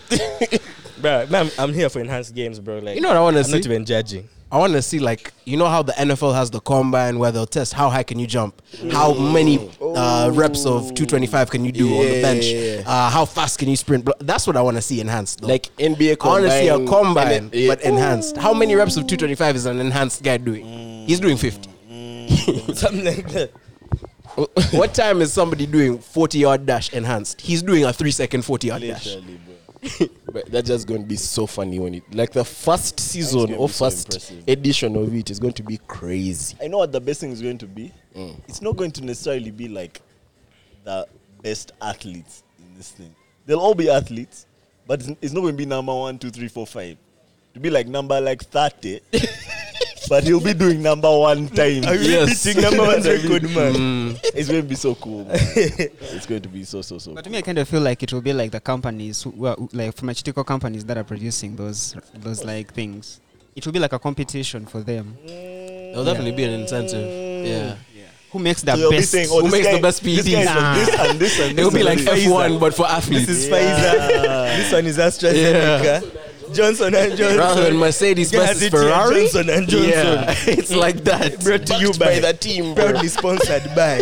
Bro, man, I'm here for enhanced games, bro. Like, You know what I want to I'm see? not even judging. I want to see like you know how the N F L has the combine where they'll test how high can you jump, how many uh, reps of two twenty-five can you do on the Yeah, bench, yeah, yeah. Uh, how fast can you sprint. Bro, that's what I want to see enhanced. Though. Like N B A I want combine. to see a combine, and then- but enhanced. How many reps of two twenty-five is an enhanced guy doing? He's doing fifty. Something like that. What time is somebody doing forty yard dash enhanced? He's doing a three second forty yard dash. Literally, bro. But that's just going to be so funny when it, like the first season gonna or be so first impressive. edition of it is going to be crazy. I know what the best thing is going to be. It's not going to necessarily be like the best athletes in this thing. They'll all be athletes, but it's, it's not going to be number one, two, three, four, five. To be like number like thirty, but he'll be doing number one time. Are you beating number one's record, man? It's going to be so cool, man. It's going to be so, so, so But to cool. me, I kind of feel like it will be like the companies, who are, like pharmaceutical companies that are producing those those like things. It will be like a competition for them. There'll definitely be an incentive. Yeah. Who makes the So they'll be best? saying, oh, Who this makes guy- the best P this Ds? guy's on this and this and this. It'll be and like this. F one, but for athletes. This is Yeah. Pfizer. This one is AstraZeneca. Johnson and Johnson. Rather than Mercedes Guys, versus it's here, Ferrari. Johnson and Johnson. Yeah, it's like that. Brought to you Backed by, by the team, bro. proudly sponsored by.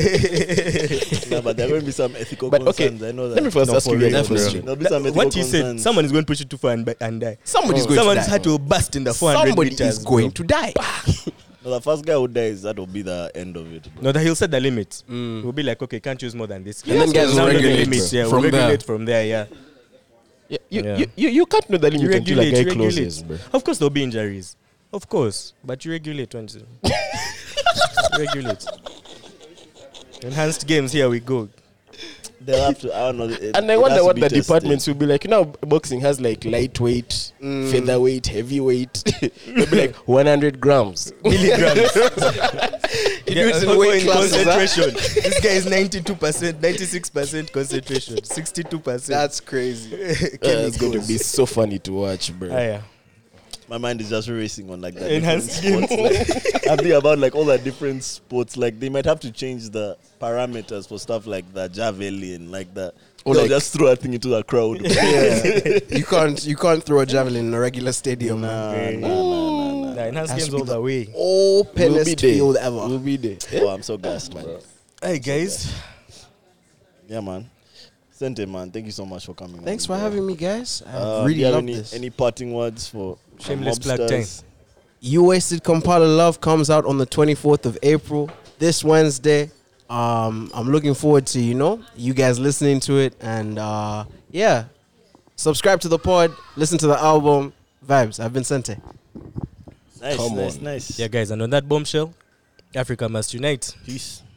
No, but there are going to be some ethical But okay, concerns. I know that. let me first No, ask for you guys real, a for real. question. There'll be some ethical What you said, concerns. someone is going to push it too far and, and die. Somebody's going Someone's to die. had to bust in the four hundred Somebody meters. is going to die. No, the first guy who dies, that will be the end of it. No, that he'll set the limit. Mm. We'll be like, okay, can't use more than this. And then guys will Now know the regulate limit, yeah, from we'll there. regulate from there, yeah. Yeah, you, Yeah. You, you, you can't know the You limit until a regulate, guy you closes, bro. regulate. Of course, there'll be injuries. Of course. But you regulate once. You regulate. Enhanced games, here we go. They'll have to, I don't know. It, And I it has wonder to what be the tested. departments will be like. You know, boxing has like lightweight, Mm. featherweight, heavyweight. It'll be like one hundred grams. Milligrams. He Yeah, do it in also weight in classes, huh? concentration. This guy is ninety-two percent, ninety-six percent concentration, sixty-two percent. That's crazy. Uh, it's going to be so funny to watch, bro. Ah, yeah. My mind is just racing on like that. Enhanced different sports. Like, I'm thinking about like all the different sports. Like they might have to change the parameters for stuff like the javelin, like that. Or They'll like- just throw a thing into the crowd. Yeah. you can't you can't throw a javelin in a regular stadium. Nah, man. nah, nah, nah, nah. Nah, enhanced Has to games be all the- the way. We'll be Openest there. field ever. We'll be there. Oh, I'm so gassed, man. Hey, guys. Yeah, man. Sente, man. Thank you so much for coming. Thanks on, for bro. having me, guys. I Uh, do really you have love any, this. any parting words for for Shameless plug mobsters? time. You Wasted Kampala Love comes out on the twenty-fourth of April, this Wednesday. Um, I'm looking forward to, you know, you guys listening to it. And uh, yeah, subscribe to the pod, listen to the album. Vibes. I've been Sente. Nice, Come nice, on. nice. Yeah, guys, and on that bombshell, Africa must unite. Peace.